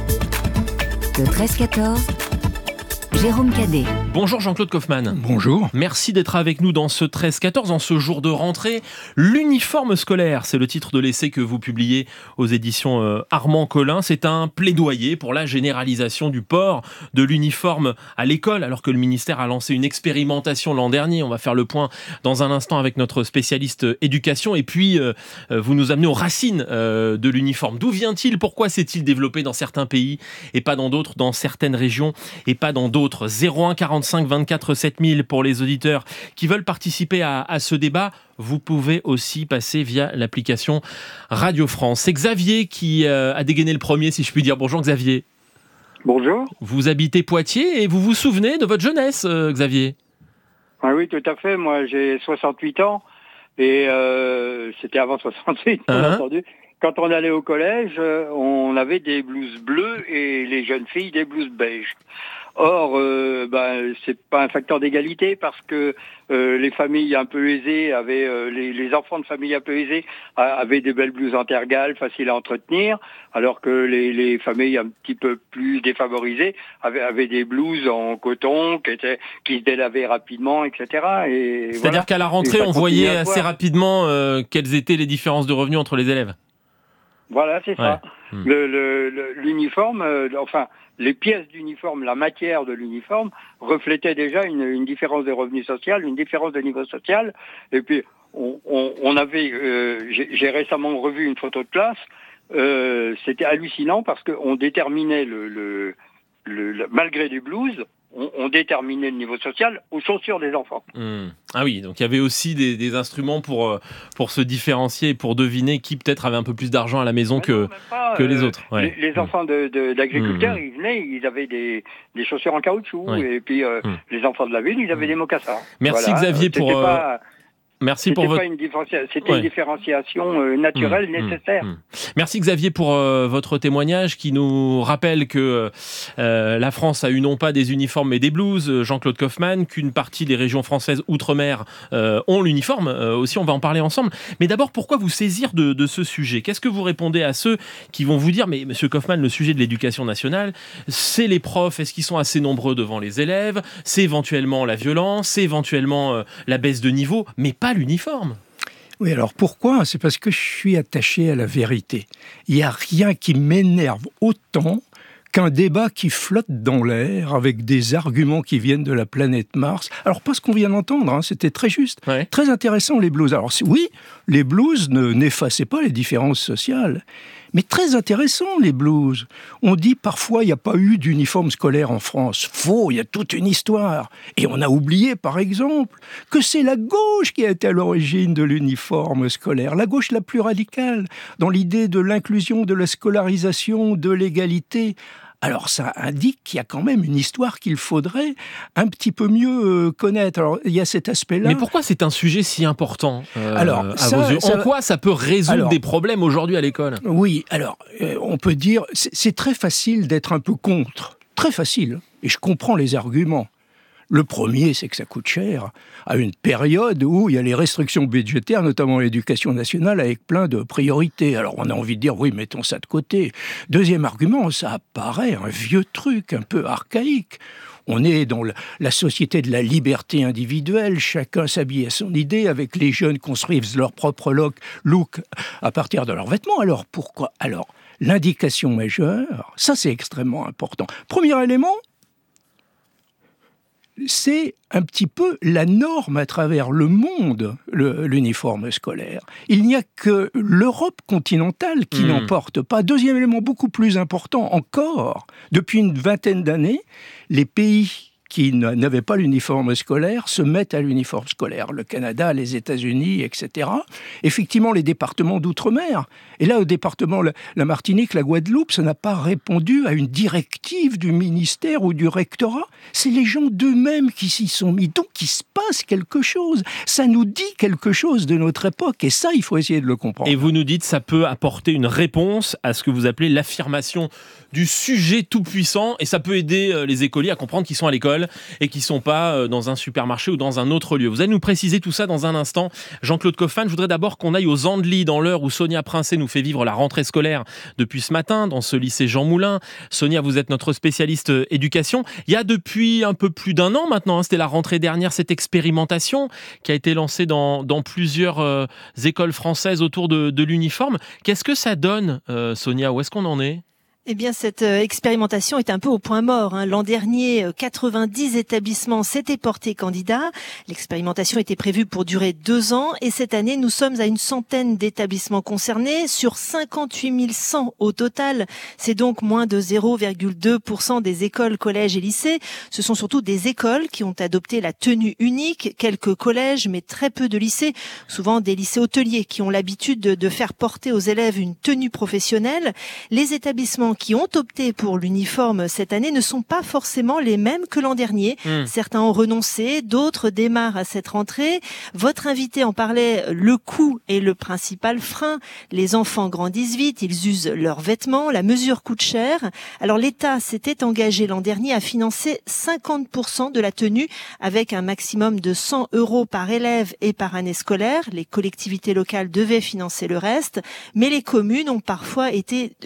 Le 13-14, Jérôme Cadet. Bonjour Jean-Claude Kaufmann. Bonjour. Merci d'être avec nous dans ce 13-14, en ce jour de rentrée. L'uniforme scolaire, c'est le titre de l'essai que vous publiez aux éditions Armand Collin. C'est un plaidoyer pour la généralisation du port de l'uniforme à l'école, alors que le ministère a lancé une expérimentation l'an dernier. On va faire le point dans un instant avec notre spécialiste éducation. Et puis, vous nous amenez aux racines de l'uniforme. D'où vient-il ? Pourquoi s'est-il développé dans certains pays et pas dans d'autres, dans certaines régions et pas dans d'autres ? 01 45 24 7000 pour les auditeurs qui veulent participer à ce débat. Vous pouvez aussi passer via l'application Radio France. C'est Xavier qui a dégainé le premier, si je puis dire. Bonjour Xavier. Bonjour. Vous habitez Poitiers et vous vous souvenez de votre jeunesse, Xavier ? Ah oui, tout à fait. Moi, j'ai 68 ans et c'était avant 68, bien entendu. Quand on allait au collège, on avait des blouses bleues et les jeunes filles des blouses beiges. Or, c'est pas un facteur d'égalité parce que les familles un peu aisées avaient les enfants de familles un peu aisées avaient des belles blouses intergales faciles à entretenir, alors que les familles un petit peu plus défavorisées avaient des blouses en coton qui se délavaient rapidement, etc. Et c'est-à-dire voilà. Qu'à la rentrée, on voyait assez rapidement quelles étaient les différences de revenus entre les élèves. Voilà, c'est ça. L'uniforme, les pièces d'uniforme, la matière de l'uniforme reflétait déjà une différence de revenus social, une différence de niveau social. Et puis, on avait, j'ai récemment revu une photo de classe. C'était hallucinant parce qu'on déterminait malgré les blouses, on déterminait le niveau social aux chaussures des enfants. Ah oui, donc il y avait aussi des instruments pour se différencier et pour deviner qui peut-être avait un peu plus d'argent à la maison que les autres. Ouais. Les enfants d'agriculteurs, ils venaient, ils avaient des chaussures en caoutchouc, et puis les enfants de la ville, ils avaient des mocassins. Merci Xavier pour... Merci pour votre... C'était une différenciation naturelle nécessaire. Merci Xavier pour votre témoignage qui nous rappelle que la France a eu non pas des uniformes mais des blouses, Jean-Claude Kaufmann, qu'une partie des régions françaises outre-mer ont l'uniforme. Aussi, on va en parler ensemble. Mais d'abord, pourquoi vous saisir de ce sujet ? Qu'est-ce que vous répondez à ceux qui vont vous dire « Mais Monsieur Kaufmann, le sujet de l'éducation nationale, c'est les profs, est-ce qu'ils sont assez nombreux devant les élèves ? C'est éventuellement la violence, c'est éventuellement la baisse de niveau, mais pas l'uniforme ». Oui, alors pourquoi ? C'est parce que je suis attaché à la vérité. Il n'y a rien qui m'énerve autant qu'un débat qui flotte dans l'air avec des arguments qui viennent de la planète Mars. Alors, pas ce qu'on vient d'entendre, c'était très juste. Ouais. Très intéressant, les blues. Alors, oui, les blues n'effaçaient pas les différences sociales. Mais très intéressant, les blues. On dit parfois, il n'y a pas eu d'uniforme scolaire en France. Faux, il y a toute une histoire. Et on a oublié, par exemple, que c'est la gauche qui a été à l'origine de l'uniforme scolaire. La gauche la plus radicale, dans l'idée de l'inclusion, de la scolarisation, de l'égalité. Alors ça indique qu'il y a quand même une histoire qu'il faudrait un petit peu mieux connaître. Alors il y a cet aspect-là. Mais pourquoi c'est un sujet si important à vos yeux ? En quoi ça peut résoudre des problèmes aujourd'hui à l'école ? Oui, alors on peut dire, c'est très facile d'être un peu contre. Très facile. Et je comprends les arguments. Le premier, c'est que ça coûte cher, à une période où il y a les restrictions budgétaires, notamment l'éducation nationale, avec plein de priorités. Alors on a envie de dire, oui, mettons ça de côté. Deuxième argument, ça apparaît un vieux truc, un peu archaïque. On est dans la société de la liberté individuelle, chacun s'habille à son idée, avec les jeunes construisent leur propre look à partir de leurs vêtements. Alors pourquoi ? Alors, l'indication majeure, ça c'est extrêmement important. Premier élément, c'est un petit peu la norme à travers le monde, l'uniforme scolaire. Il n'y a que l'Europe continentale qui n'en porte pas. Deuxième élément beaucoup plus important encore, depuis une vingtaine d'années, les pays qui n'avaient pas l'uniforme scolaire se mettent à l'uniforme scolaire. Le Canada, les États-Unis, etc. Effectivement, les départements d'outre-mer. Et là, au département, la Martinique, la Guadeloupe, ça n'a pas répondu à une directive du ministère ou du rectorat. C'est les gens d'eux-mêmes qui s'y sont mis. Donc, il se passe quelque chose. Ça nous dit quelque chose de notre époque. Et ça, il faut essayer de le comprendre. Et vous nous dites, ça peut apporter une réponse à ce que vous appelez l'affirmation du sujet tout-puissant. Et ça peut aider les écoliers à comprendre qu'ils sont à l'école et qui ne sont pas dans un supermarché ou dans un autre lieu. Vous allez nous préciser tout ça dans un instant. Jean-Claude Kaufmann, je voudrais d'abord qu'on aille aux Andelys, dans l'heure où Sonia Princet nous fait vivre la rentrée scolaire depuis ce matin, dans ce lycée Jean Moulin. Sonia, vous êtes notre spécialiste éducation. Il y a depuis un peu plus d'un an maintenant, c'était la rentrée dernière, cette expérimentation qui a été lancée dans plusieurs écoles françaises autour de l'uniforme. Qu'est-ce que ça donne, Sonia ? Où est-ce qu'on en est ? Eh bien, cette expérimentation est un peu au point mort. L'an dernier, 90 établissements s'étaient portés candidats. L'expérimentation était prévue pour durer 2 ans. Et cette année, nous sommes à une centaine d'établissements concernés sur 58 100 au total. C'est donc moins de 0,2% des écoles, collèges et lycées. Ce sont surtout des écoles qui ont adopté la tenue unique. Quelques collèges, mais très peu de lycées. Souvent des lycées hôteliers qui ont l'habitude de faire porter aux élèves une tenue professionnelle. Les établissements qui ont opté pour l'uniforme cette année ne sont pas forcément les mêmes que l'an dernier. Certains ont renoncé, d'autres démarrent à cette rentrée. Votre invité en parlait, le coût est le principal frein. Les enfants grandissent vite, ils usent leurs vêtements, la mesure coûte cher. Alors l'État s'était engagé l'an dernier à financer 50% de la tenue avec un maximum de 100 € par élève et par année scolaire. Les collectivités locales devaient financer le reste, mais les communes ont parfois été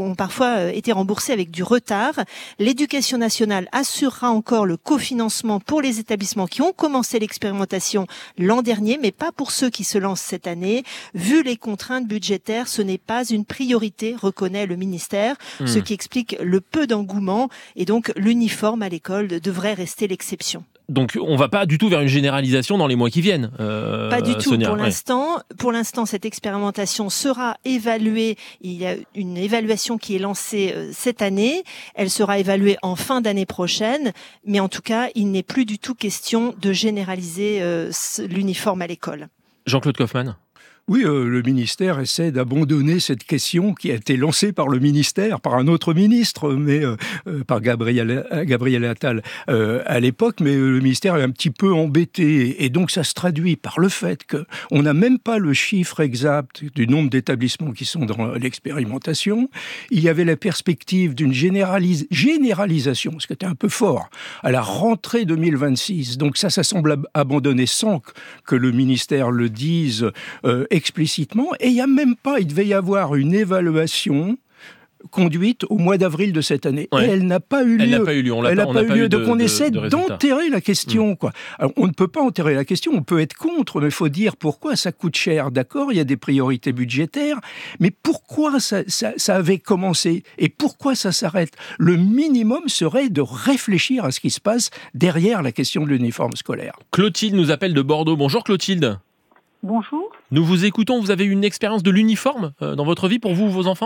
remboursés avec du retard. L'éducation nationale assurera encore le cofinancement pour les établissements qui ont commencé l'expérimentation l'an dernier, mais pas pour ceux qui se lancent cette année. Vu les contraintes budgétaires, ce n'est pas une priorité, reconnaît le ministère, ce qui explique le peu d'engouement. Et donc, l'uniforme à l'école devrait rester l'exception. Donc on ne va pas du tout vers une généralisation dans les mois qui viennent. Pas du tout. Sonia, pour l'instant, cette expérimentation sera évaluée. Il y a une évaluation qui est lancée cette année. Elle sera évaluée en fin d'année prochaine. Mais en tout cas, il n'est plus du tout question de généraliser l'uniforme à l'école. Jean-Claude Kaufmann. Oui, le ministère essaie d'abandonner cette question qui a été lancée par le ministère, par un autre ministre, mais par Gabriel Attal à l'époque, mais le ministère est un petit peu embêté. Et donc ça se traduit par le fait qu'on n'a même pas le chiffre exact du nombre d'établissements qui sont dans l'expérimentation. Il y avait la perspective d'une généralisation, ce qui était un peu fort, à la rentrée 2026. Donc ça semble abandonné sans que le ministère le dise explicitement, et il devait y avoir une évaluation conduite au mois d'avril de cette année. Ouais. Et elle n'a pas eu lieu. Elle n'a pas eu lieu. Donc on essaie d'enterrer la question. Alors, on ne peut pas enterrer la question, on peut être contre, mais il faut dire pourquoi ça coûte cher. D'accord, il y a des priorités budgétaires, mais pourquoi ça avait commencé et pourquoi ça s'arrête ? Le minimum serait de réfléchir à ce qui se passe derrière la question de l'uniforme scolaire. Clotilde nous appelle de Bordeaux. Bonjour Clotilde. Bonjour. Nous vous écoutons, vous avez eu une expérience de l'uniforme dans votre vie pour vous ou vos enfants ?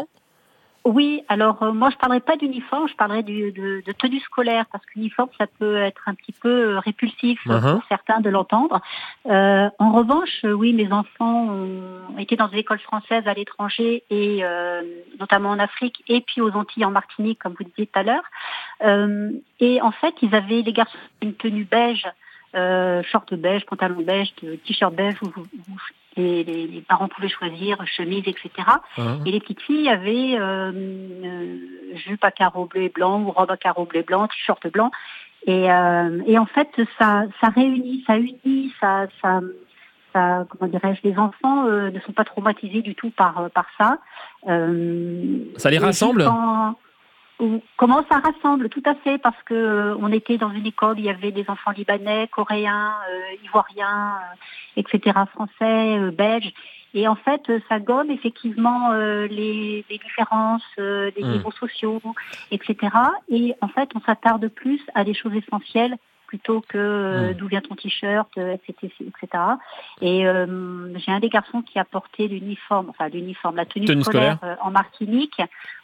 Oui, alors moi je parlerai pas d'uniforme, je parlerai de tenue scolaire, parce qu'uniforme ça peut être un petit peu répulsif pour certains de l'entendre. En revanche, oui, mes enfants ont été dans des écoles françaises à l'étranger, et notamment en Afrique, et puis aux Antilles, en Martinique, comme vous disiez tout à l'heure. Et en fait, ils avaient, les garçons, une tenue beige, short beige, pantalon beige, t-shirt beige, où les parents pouvaient choisir chemise, etc. Et les petites filles avaient jupe à carreaux bleu et blanc ou robe à carreaux bleu et blanc, t-shirt blanc. Et en fait, ça unit, comment dirais-je, les enfants ne sont pas traumatisés du tout par ça. Ça les rassemble ? Comment ça rassemble, tout à fait, parce que on était dans une école, il y avait des enfants libanais, coréens, ivoiriens, etc., français, belges. Et en fait, ça gomme effectivement les différences, des niveaux sociaux, etc. Et en fait, on s'attarde plus à des choses essentielles plutôt que d'où vient ton t-shirt, etc. Et j'ai un des garçons qui a porté la tenue scolaire en Martinique.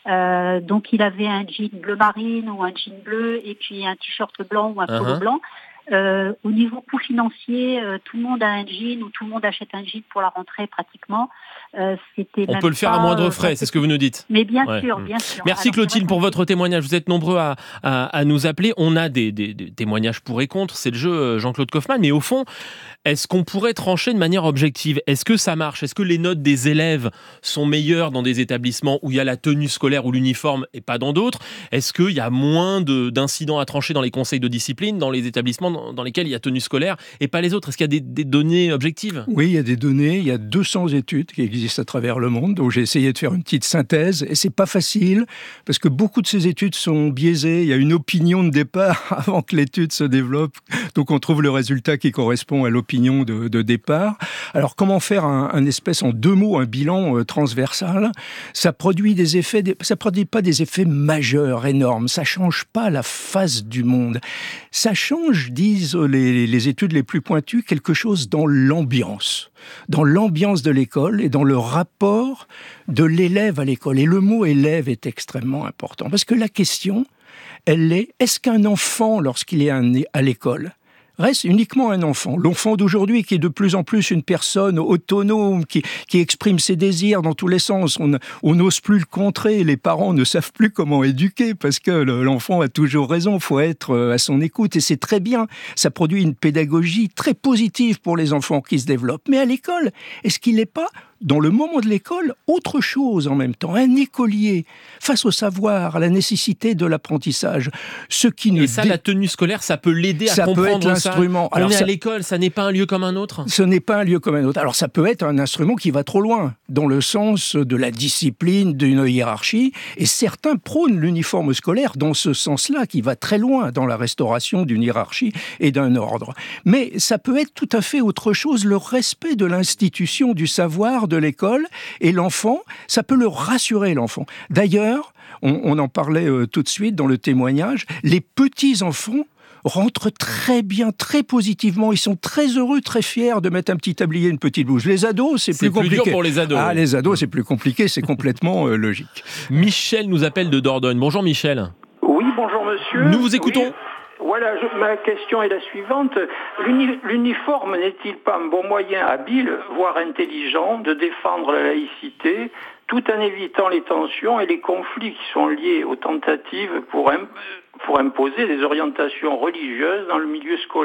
Donc il avait un jean bleu marine ou un jean bleu et puis un t-shirt blanc ou un polo blanc. Au niveau coût financier, tout le monde a un jean ou tout le monde achète un jean pour la rentrée pratiquement. On peut le faire à moindre frais, c'est ce que vous nous dites. Mais bien sûr. Merci Clotilde pour votre témoignage. Vous êtes nombreux à nous appeler. On a des témoignages pour et contre, c'est le jeu Jean-Claude Kaufmann. Mais au fond, est-ce qu'on pourrait trancher de manière objective ? Est-ce que ça marche ? Est-ce que les notes des élèves sont meilleures dans des établissements où il y a la tenue scolaire ou l'uniforme et pas dans d'autres ? Est-ce qu'il y a moins d'incidents à trancher dans les conseils de discipline, dans les établissements dans lesquels il y a tenue scolaire et pas les autres ? Est-ce qu'il y a des données objectives ? Oui, il y a des données. Il y a 200 études qui existent à travers le monde. Donc j'ai essayé de faire une petite synthèse et c'est pas facile parce que beaucoup de ces études sont biaisées. Il y a une opinion de départ avant que l'étude se développe. Donc on trouve le résultat qui correspond à l'opinion de départ. Alors comment faire un espèce en 2 mots, un bilan transversal ? Ça produit des effets, ça produit pas des effets majeurs, énormes. Ça change pas la face du monde. Ça change, disent les études les plus pointues, quelque chose dans l'ambiance de l'école et dans le rapport de l'élève à l'école. Et le mot élève est extrêmement important parce que la question, elle est, est-ce qu'un enfant, lorsqu'il est à l'école, reste uniquement un enfant. L'enfant d'aujourd'hui qui est de plus en plus une personne autonome, qui exprime ses désirs dans tous les sens. On n'ose plus le contrer. Les parents ne savent plus comment éduquer parce que l'enfant a toujours raison. Il faut être à son écoute et c'est très bien. Ça produit une pédagogie très positive pour les enfants qui se développent. Mais à l'école, est-ce qu'il n'est pas dans le moment de l'école, autre chose en même temps, un écolier face au savoir, à la nécessité de l'apprentissage. La tenue scolaire, ça peut l'aider à comprendre ça. Ça peut être l'instrument. On est à l'école, ça n'est pas un lieu comme un autre ? Ce n'est pas un lieu comme un autre. Alors ça peut être un instrument qui va trop loin, dans le sens de la discipline, d'une hiérarchie, et certains prônent l'uniforme scolaire dans ce sens-là, qui va très loin dans la restauration d'une hiérarchie et d'un ordre. Mais ça peut être tout à fait autre chose, le respect de l'institution, du savoir, de l'école, et l'enfant, ça peut le rassurer, l'enfant. D'ailleurs, on en parlait tout de suite dans le témoignage, les petits-enfants rentrent très bien, très positivement. Ils sont très heureux, très fiers de mettre un petit tablier, une petite blouse. Les ados, c'est plus compliqué. C'est plus dur pour les ados. Ah, les ados, c'est plus compliqué, c'est complètement logique. Michel nous appelle de Dordogne. Bonjour Michel. Oui, bonjour monsieur. Nous vous écoutons. Oui. Voilà, ma question est la suivante. L'uniforme n'est-il pas un bon moyen habile, voire intelligent, de défendre la laïcité, tout en évitant les tensions et les conflits qui sont liés aux tentatives pour imposer des orientations religieuses dans le milieu scolaire ?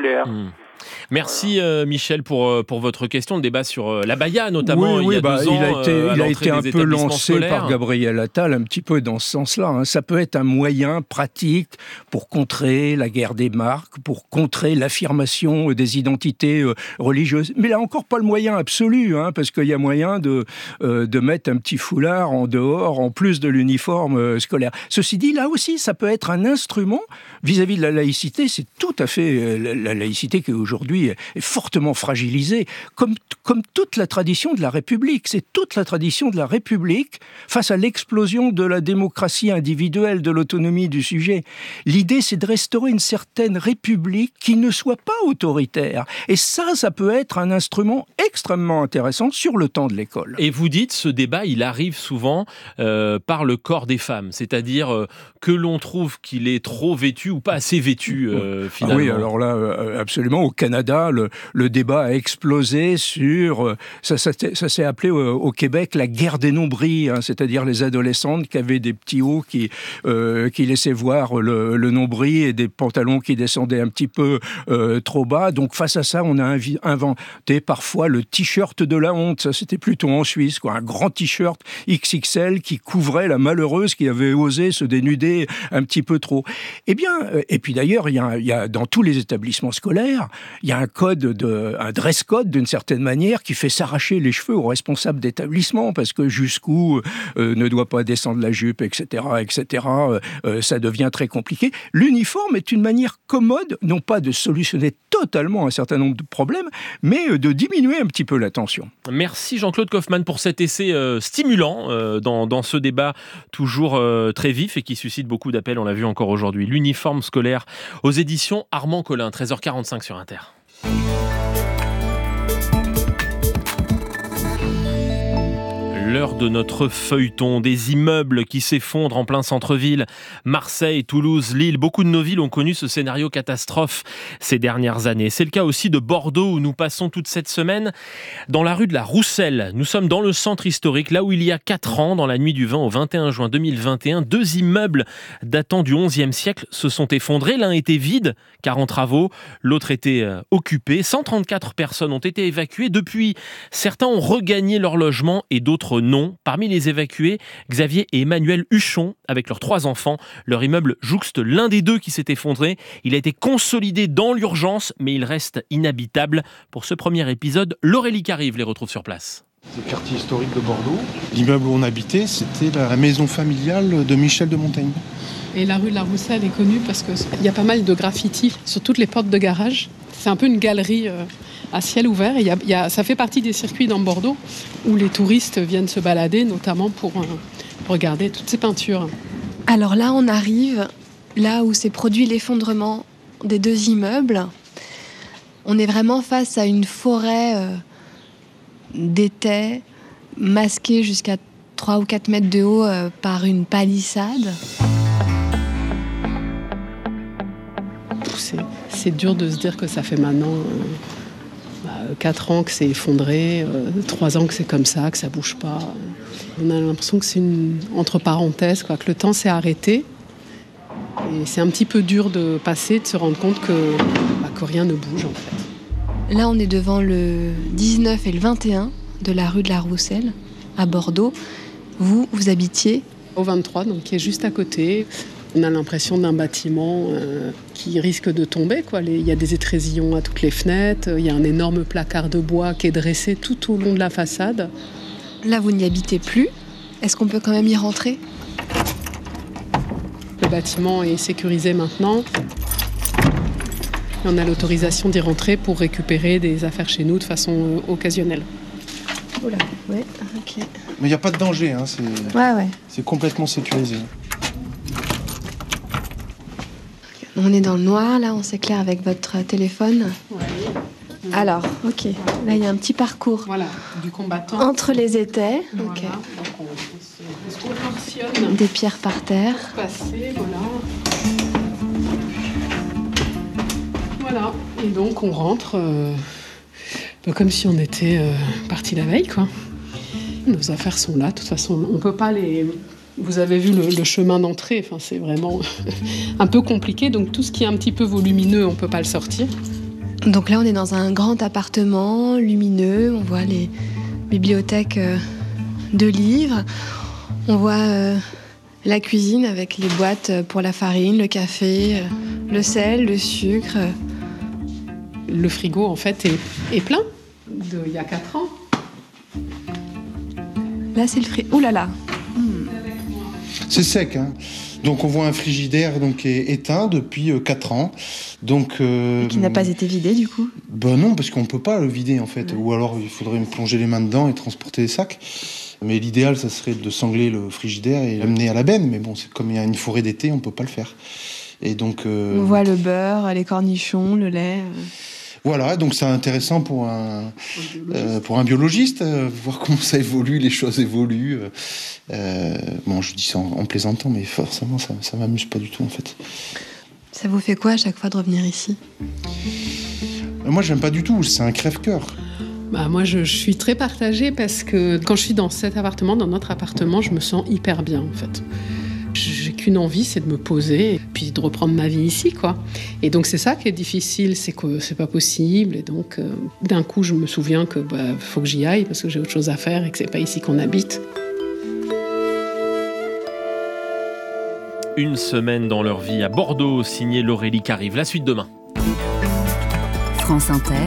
Merci Michel pour votre question. Le débat sur l'abaya notamment il y a 2 ans. Il a été un peu lancé par Gabriel Attal un petit peu dans ce sens-là. Ça peut être un moyen pratique pour contrer la guerre des marques, pour contrer l'affirmation des identités religieuses. Mais là encore pas le moyen absolu, parce qu'il y a moyen de mettre un petit foulard en dehors en plus de l'uniforme scolaire. Ceci dit, là aussi, ça peut être un instrument vis-à-vis de la laïcité. C'est tout à fait la laïcité qui aujourd'hui est fortement fragilisée, comme toute la tradition de la République. C'est toute la tradition de la République face à l'explosion de la démocratie individuelle, de l'autonomie du sujet. L'idée, c'est de restaurer une certaine République qui ne soit pas autoritaire. Et ça peut être un instrument extrêmement intéressant sur le temps de l'école. Et vous dites, ce débat, il arrive souvent par le corps des femmes, c'est-à-dire que l'on trouve qu'il est trop vêtu ou pas assez vêtu, finalement. Ah oui, alors là, absolument. Canada, le débat a explosé sur... Ça s'est appelé au Québec la guerre des nombrils, hein, c'est-à-dire les adolescentes qui avaient des petits hauts qui laissaient voir le nombril et des pantalons qui descendaient un petit peu trop bas. Donc face à ça, on a inventé parfois le t-shirt de la honte. Ça, c'était plutôt en Suisse, quoi. Un grand t-shirt XXL qui couvrait la malheureuse qui avait osé se dénuder un petit peu trop. Eh bien, et puis d'ailleurs, il y a dans tous les établissements scolaires, il y a un dress code d'une certaine manière qui fait s'arracher les cheveux aux responsables d'établissement parce que jusqu'où ne doit pas descendre la jupe, etc., ça devient très compliqué. L'uniforme est une manière commode, non pas de solutionner totalement un certain nombre de problèmes, mais de diminuer un petit peu la tension. Merci Jean-Claude Kaufmann pour cet essai stimulant dans ce débat toujours très vif et qui suscite beaucoup d'appels, on l'a vu encore aujourd'hui. L'uniforme scolaire aux éditions Armand Collin, 13h45 sur Inter. L'heure de notre feuilleton, des immeubles qui s'effondrent en plein centre-ville. Marseille, Toulouse, Lille, beaucoup de nos villes ont connu ce scénario catastrophe ces dernières années. C'est le cas aussi de Bordeaux où nous passons toute cette semaine dans la rue de la Rousselle. Nous sommes dans le centre historique, là où il y a 4 ans, dans la nuit du 20 au 21 juin 2021, 2 immeubles datant du XIe siècle se sont effondrés. L'un était vide, car en travaux, l'autre était occupé. 134 personnes ont été évacuées. Depuis, certains ont regagné leur logement et d'autres non. Parmi les évacués, Xavier et Emmanuel Huchon, avec leurs 3 enfants. Leur immeuble jouxte l'un des 2 qui s'est effondré. Il a été consolidé dans l'urgence, mais il reste inhabitable. Pour ce premier épisode, Laurélie Carive les retrouve sur place. C'est le quartier historique de Bordeaux. L'immeuble où on habitait, c'était la maison familiale de Michel de Montaigne. Et la rue de la Rousselle est connue parce qu'il y a pas mal de graffitis sur toutes les portes de garage. C'est un peu une galerie à ciel ouvert. Et ça fait partie des circuits dans Bordeaux où les touristes viennent se balader, notamment pour regarder toutes ces peintures. Alors là, on arrive là où s'est produit l'effondrement des 2 immeubles. On est vraiment face à une forêt d'étais masquée jusqu'à 3 ou 4 mètres de haut par une palissade. C'est dur de se dire que ça fait maintenant 4 ans que c'est effondré, 3 ans que c'est comme ça, que ça bouge pas. On a l'impression que c'est entre parenthèses, quoi, que le temps s'est arrêté. Et c'est un petit peu dur de passer, de se rendre compte que rien ne bouge en fait. Là, on est devant le 19 et le 21 de la rue de la Rousselle, à Bordeaux. Vous habitiez au 23, donc qui est juste à côté. On a l'impression d'un bâtiment qui risque de tomber, quoi. Il y a des étrésillons à toutes les fenêtres, il y a un énorme placard de bois qui est dressé tout au long de la façade. Là, vous n'y habitez plus. Est-ce qu'on peut quand même y rentrer ? Le bâtiment est sécurisé maintenant. Et on a l'autorisation d'y rentrer pour récupérer des affaires chez nous de façon occasionnelle. Oula, ouais, ok. Mais il n'y a pas de danger, hein, c'est complètement sécurisé. On est dans le noir, là, on s'éclaire avec votre téléphone. Ouais. Alors, ok, là il y a un petit parcours. Voilà, du combattant. Entre les étais, voilà. ok. Donc on se proportionne. Des pierres par terre. Passer, voilà. Et donc on rentre comme si on était parti la veille, quoi. Nos affaires sont là, de toute façon, on peut pas les... Vous avez vu le chemin d'entrée, enfin, c'est vraiment un peu compliqué, donc tout ce qui est un petit peu volumineux, on ne peut pas le sortir. Donc là, on est dans un grand appartement lumineux, on voit les bibliothèques de livres, on voit la cuisine avec les boîtes pour la farine, le café, le sel, le sucre. Le frigo, en fait, est plein il y a 4 ans. Là, c'est le frigo. Ouh là là. C'est sec, hein. Donc on voit un frigidaire qui est éteint depuis 4 ans. Donc, qui n'a pas été vidé du coup ? Ben non, parce qu'on ne peut pas le vider en fait. Ouais. Ou alors il faudrait me plonger les mains dedans et transporter les sacs. Mais l'idéal, ça serait de sangler le frigidaire et l'amener à la benne. Mais bon, c'est comme il y a une forêt d'été, on ne peut pas le faire. Et donc, on voit le beurre, les cornichons, le lait... Voilà, donc c'est intéressant pour un biologiste, voir comment ça évolue, les choses évoluent. Bon, je dis ça en plaisantant, mais forcément, ça m'amuse pas du tout, en fait. Ça vous fait quoi à chaque fois de revenir ici ? Moi, j'aime pas du tout, c'est un crève-cœur. Moi, je suis très partagée parce que quand je suis dans cet appartement, dans notre appartement, je me sens hyper bien, en fait. J'ai qu'une envie, c'est de me poser et puis de reprendre ma vie ici, quoi. Et donc, c'est ça qui est difficile, c'est que c'est pas possible. Et donc, d'un coup, je me souviens que faut que j'y aille parce que j'ai autre chose à faire et que c'est pas ici qu'on habite. Une semaine dans leur vie à Bordeaux, signé Laurélie Carive. La suite demain. France Inter,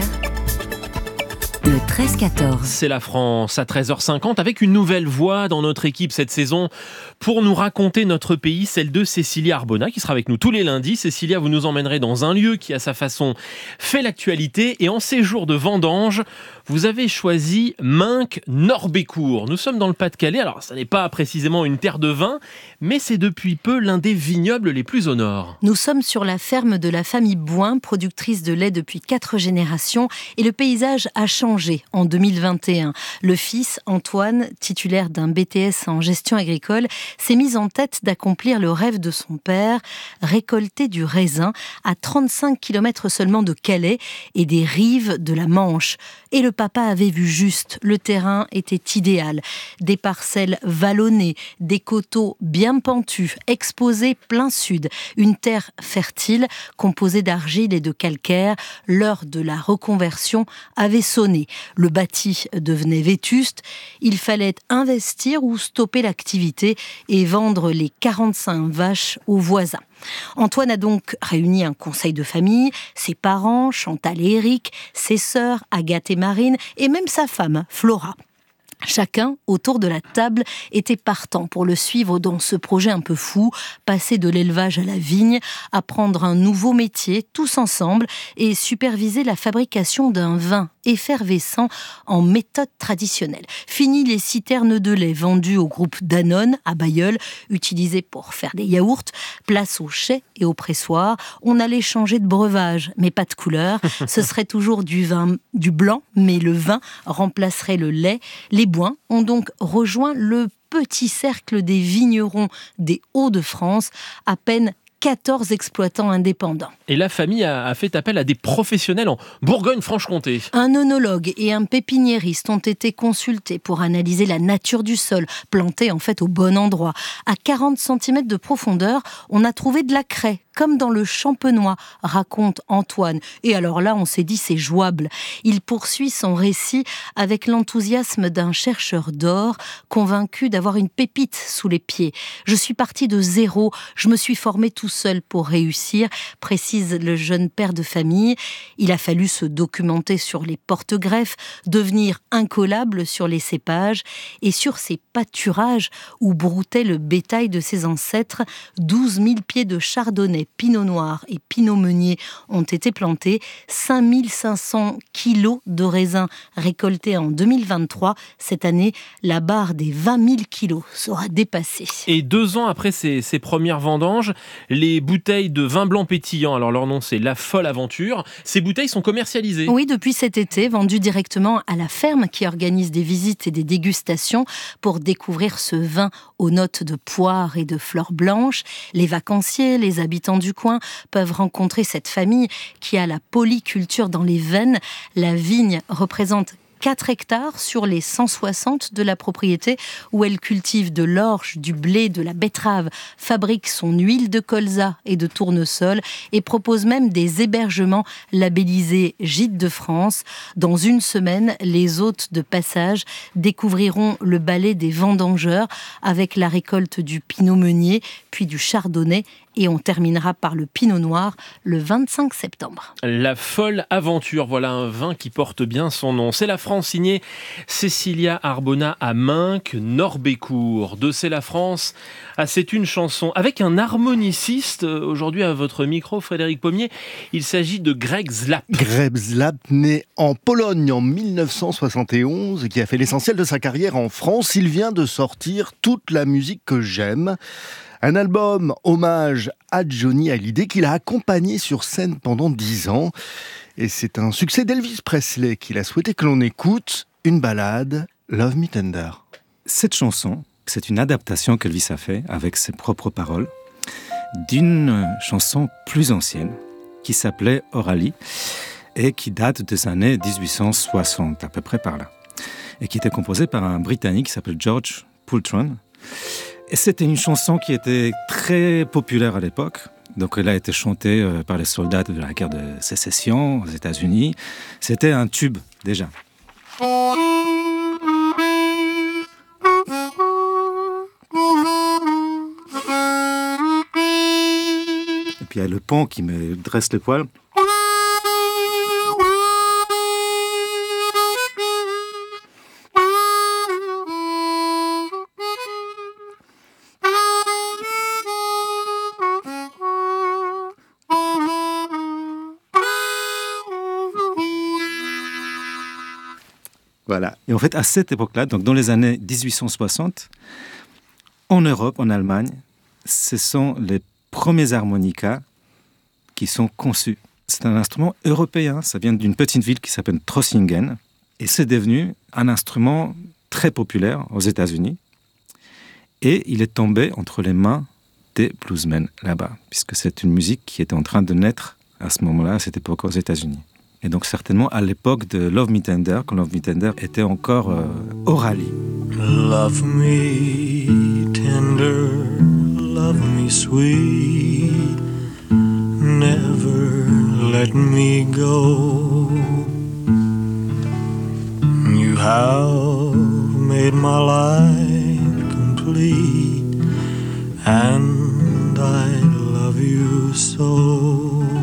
le 13-14. C'est la France à 13h50 avec une nouvelle voix dans notre équipe cette saison pour nous raconter notre pays, celle de Cécilia Arbona qui sera avec nous tous les lundis. Cécilia, vous nous emmènerez dans un lieu qui à sa façon fait l'actualité et en ces jours de vendange, vous avez choisi Mencq-Norbécourt. Nous sommes dans le Pas-de-Calais, alors ça n'est pas précisément une terre de vin, mais c'est depuis peu l'un des vignobles les plus au nord. Nous sommes sur la ferme de la famille Bouin, productrice de lait depuis 4 générations, et le paysage a changé en 2021. Le fils, Antoine, titulaire d'un BTS en gestion agricole, s'est mis en tête d'accomplir le rêve de son père, récolter du raisin à 35 km seulement de Calais et des rives de la Manche. Et le papa avait vu juste, le terrain était idéal. Des parcelles vallonnées, des coteaux bien pentus, exposés plein sud. Une terre fertile, composée d'argile et de calcaire. L'heure de la reconversion avait sonné. Le bâti devenait vétuste. Il fallait investir ou stopper l'activité et vendre les 45 vaches aux voisins. Antoine a donc réuni un conseil de famille, ses parents, Chantal et Eric, ses sœurs, Agathe et Marine, et même sa femme, Flora. Chacun, autour de la table, était partant pour le suivre dans ce projet un peu fou, passer de l'élevage à la vigne, apprendre un nouveau métier, tous ensemble, et superviser la fabrication d'un vin effervescent en méthode traditionnelle. Fini les citernes de lait vendues au groupe Danone à Bailleul, utilisées pour faire des yaourts, place au chai et au pressoir. On allait changer de breuvage, mais pas de couleur. Ce serait toujours du vin, du blanc, mais le vin remplacerait le lait. Les Bouin ont donc rejoint le petit cercle des vignerons des Hauts-de-France, à peine 14 exploitants indépendants. Et la famille a fait appel à des professionnels en Bourgogne-Franche-Comté. Un œnologue et un pépiniériste ont été consultés pour analyser la nature du sol, planté en fait au bon endroit. À 40 cm de profondeur, on a trouvé de la craie, comme dans le Champenois, raconte Antoine. Et alors là, on s'est dit, c'est jouable. Il poursuit son récit avec l'enthousiasme d'un chercheur d'or, convaincu d'avoir une pépite sous les pieds. Je suis parti de zéro, je me suis formé tout seul pour réussir, précise le jeune père de famille. Il a fallu se documenter sur les porte-greffes, devenir incollable sur les cépages et sur ces pâturages où broutait le bétail de ses ancêtres. 12 000 pieds de chardonnay, pinot noir et pinot meunier ont été plantés. 5 500 kilos de raisins récoltés en 2023. Cette année, la barre des 20 000 kilos sera dépassée. Et 2 ans après ces premières vendanges, les bouteilles de vin blanc pétillant, alors leur nom c'est La Folle Aventure, ces bouteilles sont commercialisées. Oui, depuis cet été, vendues directement à la ferme qui organise des visites et des dégustations pour découvrir ce vin aux notes de poire et de fleurs blanches. Les vacanciers, les habitants du coin peuvent rencontrer cette famille qui a la polyculture dans les veines. La vigne représente 4 hectares sur les 160 de la propriété où elle cultive de l'orge, du blé, de la betterave, fabrique son huile de colza et de tournesol et propose même des hébergements labellisés Gîtes de France. Dans une semaine, les hôtes de passage découvriront le ballet des vendangeurs avec la récolte du pinot meunier, puis du chardonnay et on terminera par le pinot noir le 25 septembre. La Folle Aventure, voilà un vin qui porte bien son nom. C'est la France signée Cécilia Arbona à Mencq-Norbécourt. De C'est la France à C'est une chanson. Avec un harmoniciste, aujourd'hui à votre micro, Frédéric Pommier, il s'agit de Greg Zlap. Greg Zlap, né en Pologne en 1971, qui a fait l'essentiel de sa carrière en France. Il vient de sortir Toute la musique que j'aime. Un album hommage à Johnny Hallyday qu'il a accompagné sur scène pendant 10 ans. Et c'est un succès d'Elvis Presley qu'il a souhaité que l'on écoute, une ballade, Love Me Tender. Cette chanson, c'est une adaptation qu'Elvis a fait avec ses propres paroles. d'une chanson plus ancienne qui s'appelait Oralie et qui date des années 1860, à peu près par là. Et qui était composée par un Britannique qui s'appelle George Poultron. Et c'était une chanson qui était très populaire à l'époque. Donc elle a été chantée par les soldats de la guerre de sécession aux États-Unis. C'était un tube déjà. Et puis il y a le pont qui me dresse le poil. Voilà. Et en fait, à cette époque-là, donc dans les années 1860, en Europe, en Allemagne, ce sont les premiers harmonicas qui sont conçus. C'est un instrument européen, ça vient d'une petite ville qui s'appelle Trossingen, et c'est devenu un instrument très populaire aux États-Unis. Et il est tombé entre les mains des bluesmen là-bas, puisque c'est une musique qui était en train de naître à ce moment-là, à cette époque aux États-Unis. Et donc certainement à l'époque de Love Me Tender, quand Love Me Tender était encore Oralie. Love me tender, love me sweet, never let me go. You have made my life complete, and I love you so.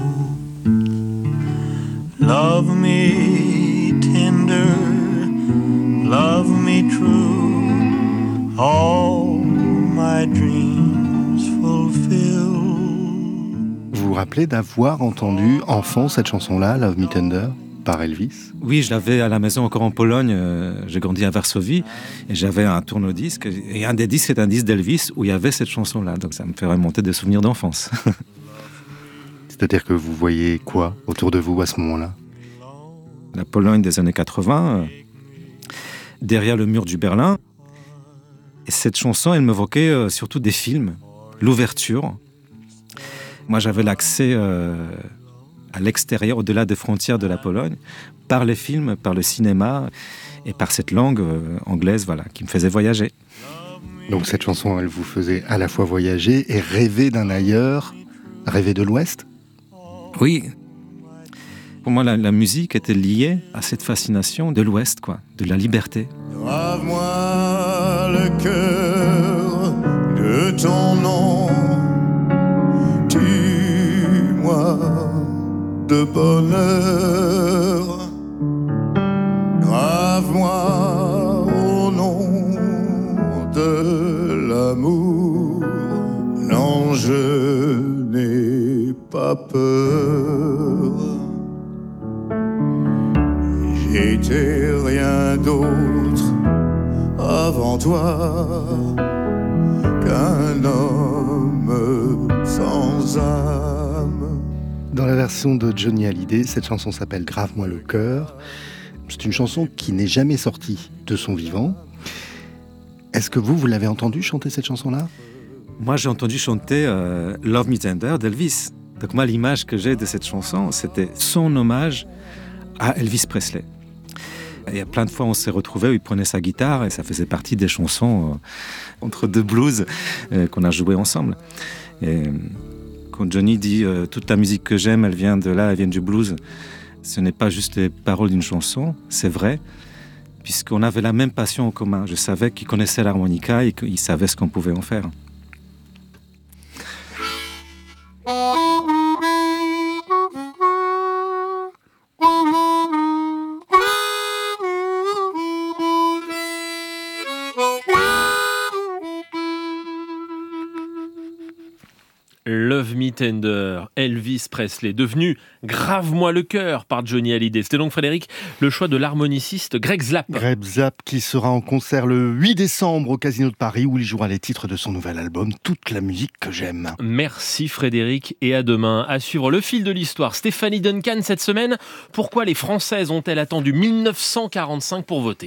Love me tender, love me true, all my dreams fulfill. Vous vous rappelez d'avoir entendu enfant cette chanson-là, Love Me Tender, par Elvis? Oui, je l'avais à la maison encore en Pologne. J'ai grandi à Varsovie et j'avais un tourne-disque. Et un des disques, c'est un disque d'Elvis où il y avait cette chanson-là. Donc ça me fait remonter des souvenirs d'enfance. C'est-à-dire que vous voyez quoi autour de vous à ce moment-là? La Pologne des années 80, derrière le mur du Berlin. Et cette chanson, elle m'évoquait surtout des films, l'ouverture. Moi, j'avais l'accès à l'extérieur, au-delà des frontières de la Pologne, par les films, par le cinéma et par cette langue anglaise, voilà, qui me faisait voyager. Donc cette chanson, elle vous faisait à la fois voyager et rêver d'un ailleurs, rêver de l'Ouest? Oui. Pour moi, la musique était liée à cette fascination de l'Ouest, quoi, de la liberté. Grave-moi le cœur de ton nom, tue-moi de bonheur, grave-moi au nom de l'amour, non je n'ai pas peur. J'étais rien d'autre avant toi qu'un homme sans âme. Dans la version de Johnny Hallyday, cette chanson s'appelle Grave-moi le cœur. C'est une chanson qui n'est jamais sortie de son vivant. Est-ce que vous l'avez entendu chanter cette chanson-là? Moi, j'ai entendu chanter Love Me Tender d'Elvis. Donc moi, l'image que j'ai de cette chanson, c'était son hommage à Elvis Presley. Il y a plein de fois, on s'est retrouvés où il prenait sa guitare et ça faisait partie des chansons entre deux blues qu'on a joué ensemble. Et quand Johnny dit toute la musique que j'aime, elle vient de là, elle vient du blues, ce n'est pas juste les paroles d'une chanson, c'est vrai, puisqu'on avait la même passion en commun. Je savais qu'il connaissait l'harmonica et qu'il savait ce qu'on pouvait en faire. Love Me Tender, Elvis Presley, devenu Grave-moi le cœur par Johnny Hallyday. C'était donc, Frédéric, le choix de l'harmoniciste Greg Zlapp. Greg Zlapp qui sera en concert le 8 décembre au Casino de Paris où il jouera les titres de son nouvel album Toute la musique que j'aime. Merci Frédéric et à demain. À suivre le fil de l'histoire. Stéphanie Duncan cette semaine. Pourquoi les Françaises ont-elles attendu 1945 pour voter ?